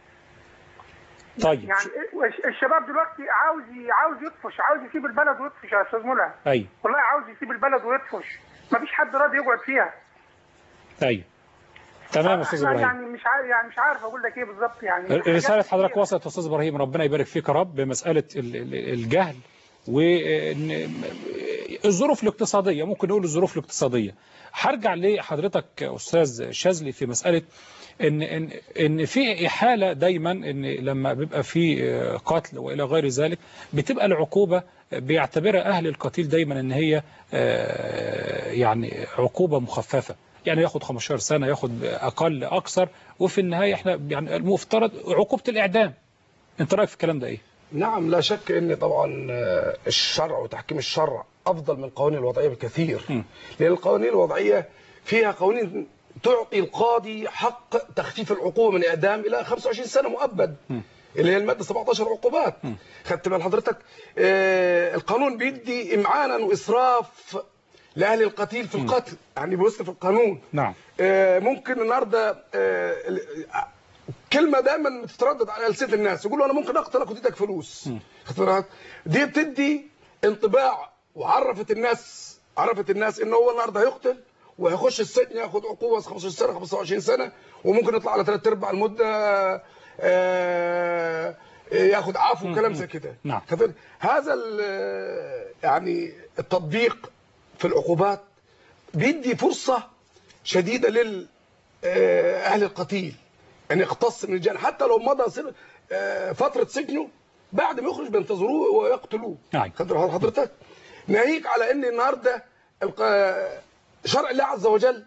طيب. يعني الشباب دلوقتي عاوز يطفش، عاوز يسيب البلد ويطفش يا استاذ ملهم. ايوه. والله عاوز يسيب البلد ويطفش، مفيش حد راضي يقعد فيها. ايوه. تمام يا استاذ ابراهيم. يعني مش عارف اقول لك ايه بالظبط يعني. رساله حضرتك وصلت يا استاذ ابراهيم، ربنا يبارك فيك يا رب. بمساله الجهل والظروف الاقتصاديه، ممكن نقول الظروف الاقتصاديه. هرجع لحضرتك استاذ شاذلي في مساله ان في احاله دايما، ان لما بيبقى في قتل والى غير ذلك بتبقى العقوبه بيعتبرها اهل القتيل دايما ان هي يعني عقوبه مخففه، يعني ياخد 15 سنه، ياخد اقل اكثر، وفي النهايه احنا يعني المفترض عقوبه الاعدام. انت رايك في الكلام ده ايه؟ نعم، لا شك ان طبعا الشرع وتحكيم الشرع افضل من القوانين الوضعيه بكثير. لان القوانين الوضعيه فيها قوانين تعطي القاضي حق تخفيف العقوبه من اعدام الى 25 سنه مؤبد، اللي هي الماده 17 عقوبات. خدت بال حضرتك؟ القانون بيدي امعانا واسراف لاهل القتيل في القتل، يعني بيوصف القانون. نعم. ممكن النهارده كلمه دايما بتتردد على السنه الناس، يقولوا انا ممكن اقتلك واديتك فلوس. دي بتدي انطباع، وعرفت الناس ان هو النهارده هيقتل وهيخش السجن، ياخد عقوبه 15 سنه 25 سنه، وممكن يطلع على 3/4 المده ياخد عفو وكلام زي كده. نعم. هذا يعني التطبيق في العقوبات بيدي فرصه شديده لل اهل القتيل ان يقتص من الجان، حتى لو مضى فتره سجنه بعد ما يخرج بينتظروه ويقتلوه. نعم. حضرتك ناهيك على ان النهارده شرع الله عز وجل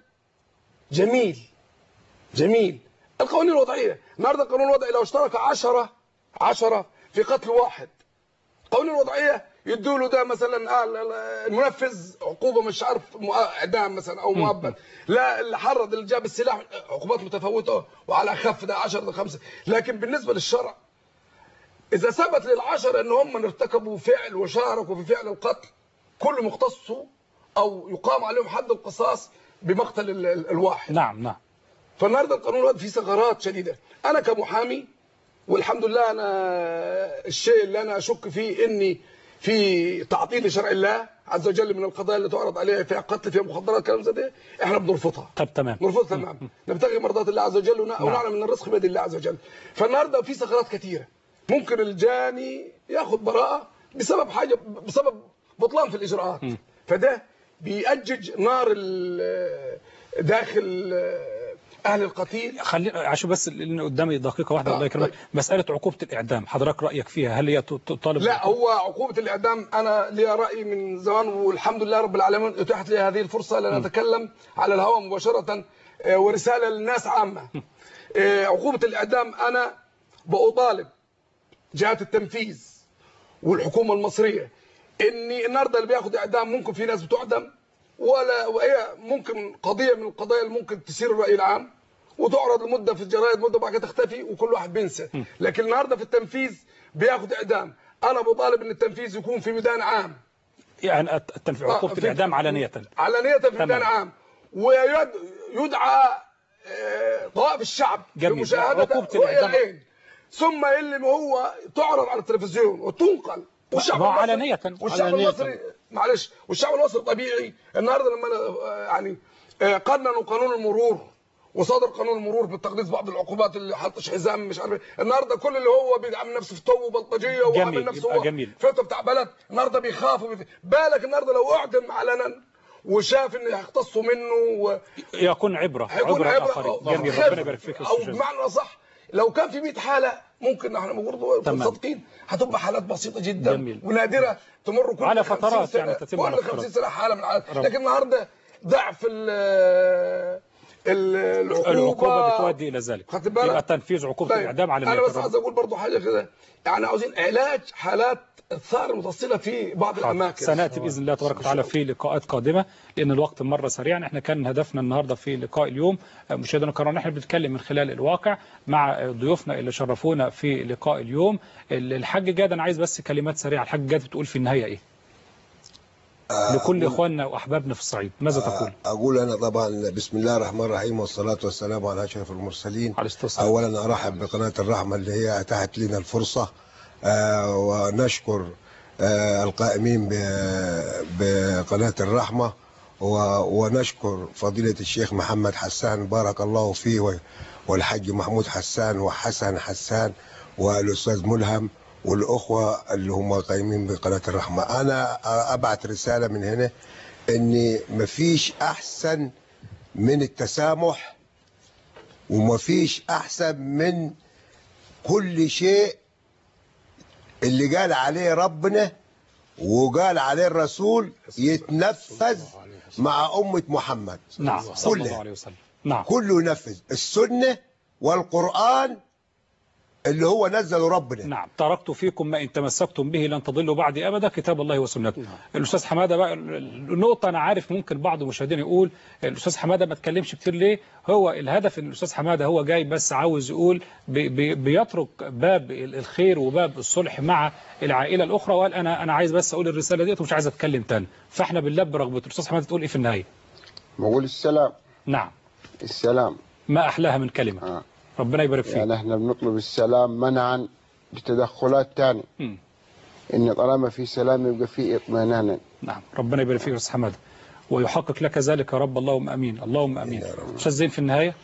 جميل. القوانين الوضعيه النهارده، القانون الوضعي لو اشترك 10 في قتل واحد، القوانين الوضعيه يدوا له ده مثلا المنفذ عقوبه مش عارف اعدام مثلا او مؤبد، لا اللي حرض اللي جاب السلاح عقوبات متفاوته وعلى اخف ده 10 ده 5. لكن بالنسبه للشرع اذا ثبت لل10 ان هم ارتكبوا فعل وشاركوا في فعل القتل، كل مختصوا او يقام عليهم حد القصاص بمقتل الواحد. نعم. فالنهارده القانون فيه ثغرات شديده. انا كمحامي والحمد لله، انا الشيء اللي انا اشك فيه اني في تعطيل شرع الله عز وجل من القضايا اللي تعرض عليها فيها قتل، فيها مخدرات، كلام زي ده، احنا بنرفضها. طب تمام. نرفضها تمام. نبتغي مرضات الله عز وجل ونعلم ان الرزق بيد الله عز وجل. فالنهارده في ثغرات كثيره، ممكن الجاني ياخذ براءه بسبب بطلان في الاجراءات. فده بيأجج نار داخل اهل القتيل. عشان بس لان قدامي دقيقه واحده الله يكرمك. مساله عقوبه الاعدام حضرتك رايك فيها، هل هي تطالب؟ لا، هو عقوبه الاعدام انا لي راي من زمان، والحمد لله رب العالمين اتاحت لي هذه الفرصه لان اتكلم على الهواء مباشره، ورساله للناس عامه. عقوبه الاعدام انا بأطالب جهات التنفيذ والحكومه المصريه ان النهارده اللي بياخد اعدام ممكن في ناس بتعدم، وهي ممكن قضيه من القضايا اللي ممكن تثير الراي العام وتعرض لمده في الجرايد، مده بعد كده تختفي وكل واحد بينسى. لكن النهارده في التنفيذ بياخد اعدام، انا بطالب ان التنفيذ يكون في ميدان عام، يعني عقوبه الاعدام علانيه في ميدان عام، ويدعى طوائف الشعب بمشاهده عقوبه الاعدام، ثم اللي هو تعرض على التلفزيون وتنقل، والشعب علانيه. والشعب المصري معلش، والشعب المصري طبيعي. النهارده لما يعني قننوا قانون المرور وصدر قانون المرور بالتقديس بعض العقوبات اللي حطش حزام مش عارف، النهارده كل اللي هو بيعمل نفسه في تو وبلطجيه وعامل نفسه هو فتى بتاع بلد، النهارده بيخافوا. بالك النهارده لو اعدم علنا وشاف ان هيختصوا منه يكون عبره للاخرين. جميل، ربنا يبارك فيك. او بمعنى اصح لو كان في 100 حاله ممكن نحن برضه صادقين هتبقى حالات بسيطه جدا جميل. ونادره تمر كل على فترات يعني تتم على فترات 50 سنه حاله من الحالات. لكن النهارده ضعف العقوبه بتؤدي الى ذلك يبقى تنفيذ عقوبه الاعدام على انا بس عايز اقول برضه حاجه كده، يعني عاوزين علاج حالات الثار المتصله في بعض الاماكن. سناتي باذن الله تبارك وتعالى في لقاءات قادمه لان الوقت مر سريعا. احنا كان هدفنا النهارده في لقاء اليوم مشاهدينا الكرام احنا بنتكلم من خلال الواقع مع ضيوفنا اللي شرفونا في لقاء اليوم. الحاج جاد انا عايز بس كلمات سريعه، الحاج جاد بتقول في النهايه ايه؟ لكل اخواننا واحبابنا في الصعيد ماذا تقول؟ اقول انا طبعا بسم الله الرحمن الرحيم والصلاه والسلام على اشرف المرسلين. اولا ارحب بقناه الرحمه اللي هي اتاحت لنا الفرصه، ونشكر القائمين بقناه الرحمه، ونشكر فضيله الشيخ محمد حسان بارك الله فيه، والحاج محمود حسان وحسن حسان والاستاذ ملهم والأخوة اللي هم قايمين بقناة الرحمة. أنا أبعت رسالة من هنا إن مفيش أحسن من التسامح، ومفيش أحسن من كل شيء اللي قال عليه ربنا وقال عليه الرسول يتنفذ مع أمة محمد. نعم صلى الله عليه وسلم. نعم كله ينفذ السنة والقرآن اللي هو نزله ربنا. نعم تركت فيكم ما إن تمسكتم به لن تضلوا بعدي أبدا كتاب الله وسنته. نعم. الأستاذ حمادة بقى النقطة أنا عارف ممكن بعض المشاهدين يقول الأستاذ حمادة ما تكلمش كتير ليه؟ هو الهدف إن الأستاذ حمادة هو جاي بس عاوز يقول بيترك باب الخير وباب الصلح مع العائلة الأخرى، وقال أنا عايز بس أقول الرسالة ديت ومش عايز أتكلم تاني، فإحنا بنلبي رغبته. الأستاذ حمادة تقول إيه في النهاية؟ بقول السلام. نعم السلام ما أحلاها من كلمة. ربنا يبارك فيك. يعني احنا بنطلب السلام منعا لتدخلات ثانيه. ان طالما في سلام يبقى في اطمئنان. نعم ربنا يبارك فيك يا استاذ حماده ويحقق لك ذلك يا رب. اللهم امين اللهم امين. استاذ زين في النهايه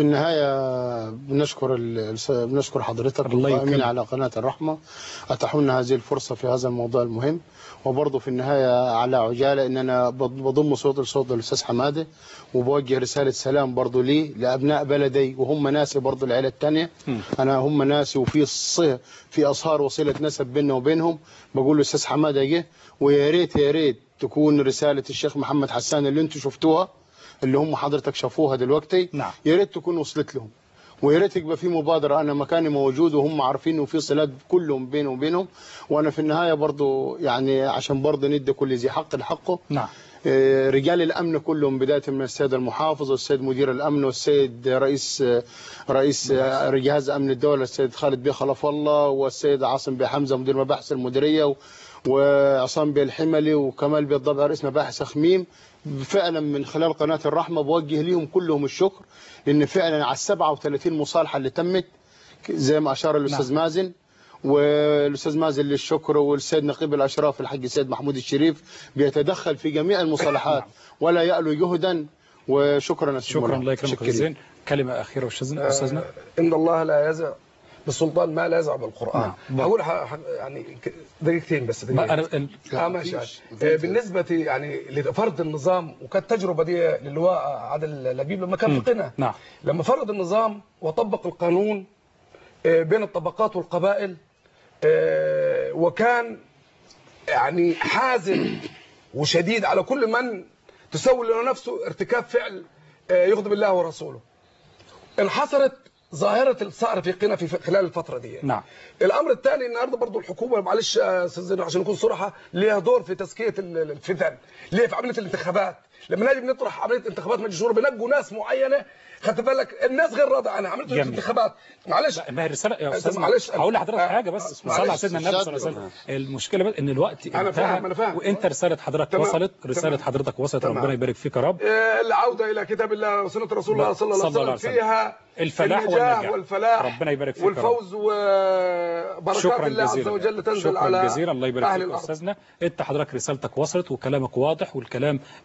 بنشكر حضرتك القائمين على قناه الرحمه اتاحوا لنا هذه الفرصه في هذا الموضوع المهم. وبرضه في النهايه على عجاله ان انا بضم صوت لصوت الاستاذ حماده وبوجه رساله سلام برضه لي لابناء بلدي وهم ناسي برضه العيله الثانيه. انا هم ناسي في اصهار وصله نسب بيننا وبينهم. بقول للاستاذ حماده جه ويا ريت تكون رساله الشيخ محمد حسان اللي انتم شفتوها اللي هم حضرتك شافوها دلوقتي. نعم. يا ريت تكون وصلت لهم ويا ريت يبقى في مبادره انا مكاني موجود وهم عارفين انه في صلات كلهم بينه وبينهم. وانا في النهايه برضه يعني عشان برضه ندي كل ذي حق لحقه. نعم. رجال الامن كلهم بدايه من السيد المحافظ والسيد مدير الامن والسيد رئيس جهاز امن الدوله السيد خالد بيه خلف الله والسيد عاصم بيه حمزه مدير مباحث المديريه وعصام بيه الحملي وكمال بيه الضبع رئيس مباحث خميم. فعلا من خلال قناه الرحمه بوجه ليهم كلهم الشكر لان فعلا على 37 مصالحه اللي تمت زي ما اشار الاستاذ مازن والاستاذ مازن للشكر والسيد نقيب الاشراف الحاج سيد محمود الشريف بيتدخل في جميع المصالحات ولا يألو جهدا. وشكرا شكرا الله يكرمك زين. كلمه اخيره استاذنا. ان الله لا يزع بالسلطان ما لا يزع بالقران. هقول يعني دقيقتين بس ماشي. بالنسبه يعني لفرض النظام وكانت تجربه دي للواء عادل لبيب لما كان في قنا. نعم. لما فرض النظام وطبق القانون بين الطبقات والقبائل وكان يعني حازم وشديد على كل من تسول له نفسه ارتكاب فعل يغضب الله ورسوله. انحصرت ظاهرة الثأر في قنا في خلال الفترة دي. نعم. الأمر الثاني النهارده برضو الحكومة معلش عشان نكون صراحة ليها دور في تزكية الفتن، ليه في عملية الانتخابات. لما نجي بنطرح عملية انتخابات مجلس الشورى بنجوا ناس معينة خدت بالك الناس غير راضية عنها عملية الانتخابات. معلش ما هي الرسالة يا أستاذ معلش هقول لحضرتك حاجة بس صلى على سيدنا النبي صلى الله عليه وسلم. المشكلة بس إن الوقت انتهى وأنت رسالة حضرتك وصلت. رسالة حضرتك وصلت. ربنا يبارك فيك يا رب. العودة إلى كتاب الله وسنة رسول الله صلى الله عليه وسلم فيها الفلاح والفلاح ربنا يبارك فيك والفوز وبركات الله عز وجل تنزل شكرا على جزيلا. الله يبارك فيك استاذنا. انت حضرتك رسالتك وصلت وكلامك واضح والكلام من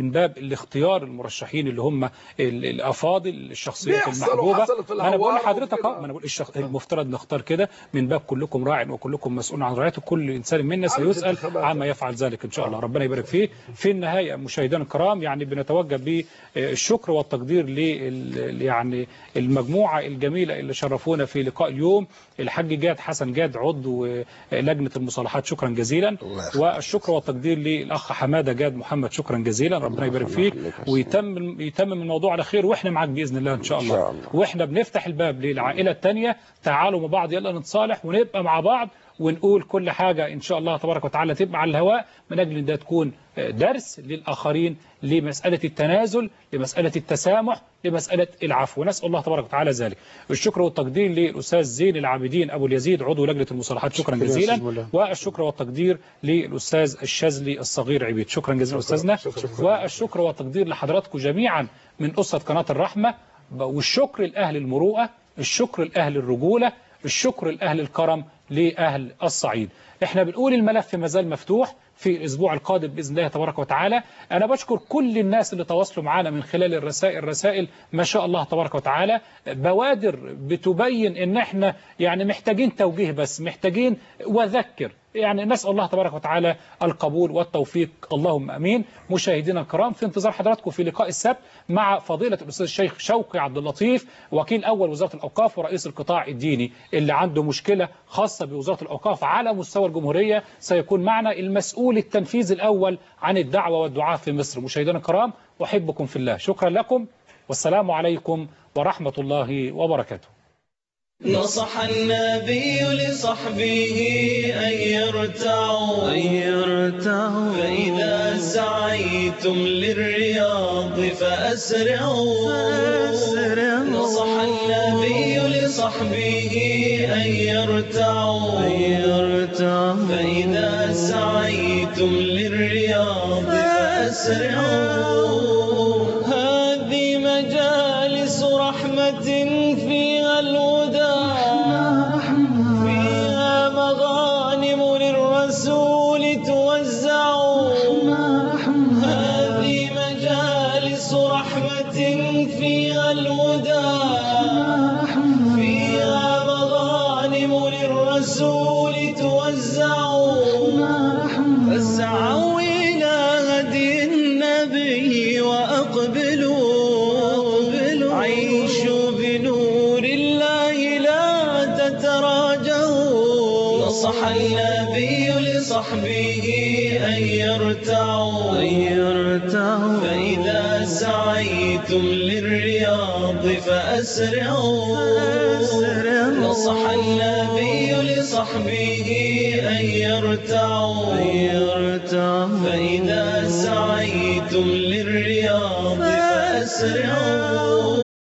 من باب الاختيار المرشحين اللي هم الافاضل الشخصيات المحبوبه. انا بقول لحضرتك ما انا بقول المفترض نختار كده من باب كلكم راع وكلكم مسؤول عن رعيته، كل انسان منا سيسال عما يفعل ذلك ان شاء الله، ربنا يبارك فيه. في النهايه مشاهدينا الكرام يعني بنتوجه بالشكر والتقدير يعني المجموعه الجميله اللي شرفونا في لقاء اليوم، الحاج جاد حسن جاد عضو لجنه المصالحات شكرا جزيلا، والشكر والتقدير للاخ حماده جاد محمد شكرا جزيلا، ربنا يبارك فيك ويتمم الموضوع على خير، واحنا معاك باذن الله ان شاء الله. واحنا بنفتح الباب للعائله الثانيه، تعالوا مع بعض يلا نتصالح ونبقى مع بعض ونقول كل حاجة إن شاء الله تبارك وتعالى تبقى على الهواء، من أجل أن ده تكون درس للآخرين لمسألة التنازل، لمسألة التسامح، لمسألة العفو، نسأل الله تبارك وتعالى ذلك. الشكر والتقدير للأستاذ زين العابدين أبو اليزيد عضو لجنة المصالحات شكرا جزيلا، والشكر والتقدير للأستاذ الشاذلي الصغير عبيد شكرا جزيلا أستاذنا، والشكر والتقدير لحضراتكم جميعا من أسرة قناة الرحمة، والشكر لأهل المروءة، الشكر لأهل الرجولة، الشكر لأهل الكرم، لأهل الصعيد. احنا بنقول الملف ما زال مفتوح في الأسبوع القادم بإذن الله تبارك وتعالى. أنا بشكر كل الناس اللي تواصلوا معنا من خلال الرسائل ما شاء الله تبارك وتعالى، بوادر بتبين إن احنا يعني محتاجين توجيه، بس محتاجين وذكر، يعني نسأل الله تبارك وتعالى القبول والتوفيق، اللهم أمين. مشاهدينا الكرام في انتظار حضراتكم في لقاء السبت مع فضيلة الأستاذ الشيخ شوقي عبد اللطيف وكيل أول وزارة الأوقاف ورئيس القطاع الديني، اللي عنده مشكلة خاصة بوزارة الأوقاف على مستوى الجمهورية. سيكون معنا المسؤول التنفيذي الأول عن الدعوة والدعاء في مصر. مشاهدينا الكرام أحبكم في الله، شكرا لكم والسلام عليكم ورحمة الله وبركاته. نصح النبي لصحبه أن يرتعوا فإذا سعيتم للرياض فأسرعوا. نصح النبي لصحبه أن يرتعوا فإذا سعيتم للرياض فأسرعوا. هذه مجالس رحمة فيها الهدى، فيها مغانم للرسول توزع. هذه مجالس رحمة فيها الهدى، فيها مغانم للرسول توزع. فاسعوا إلى هدي النبي وأقبلوا، عيشوا بنور الله لا تتراجعوا. نصح النبي لصحبه أن يرتعوا فإذا سعيتم للرياض فأسرعوا. نصح النبي لصحبه أن يرتعوا فإذا سعيتم للرياض فأسرعوا.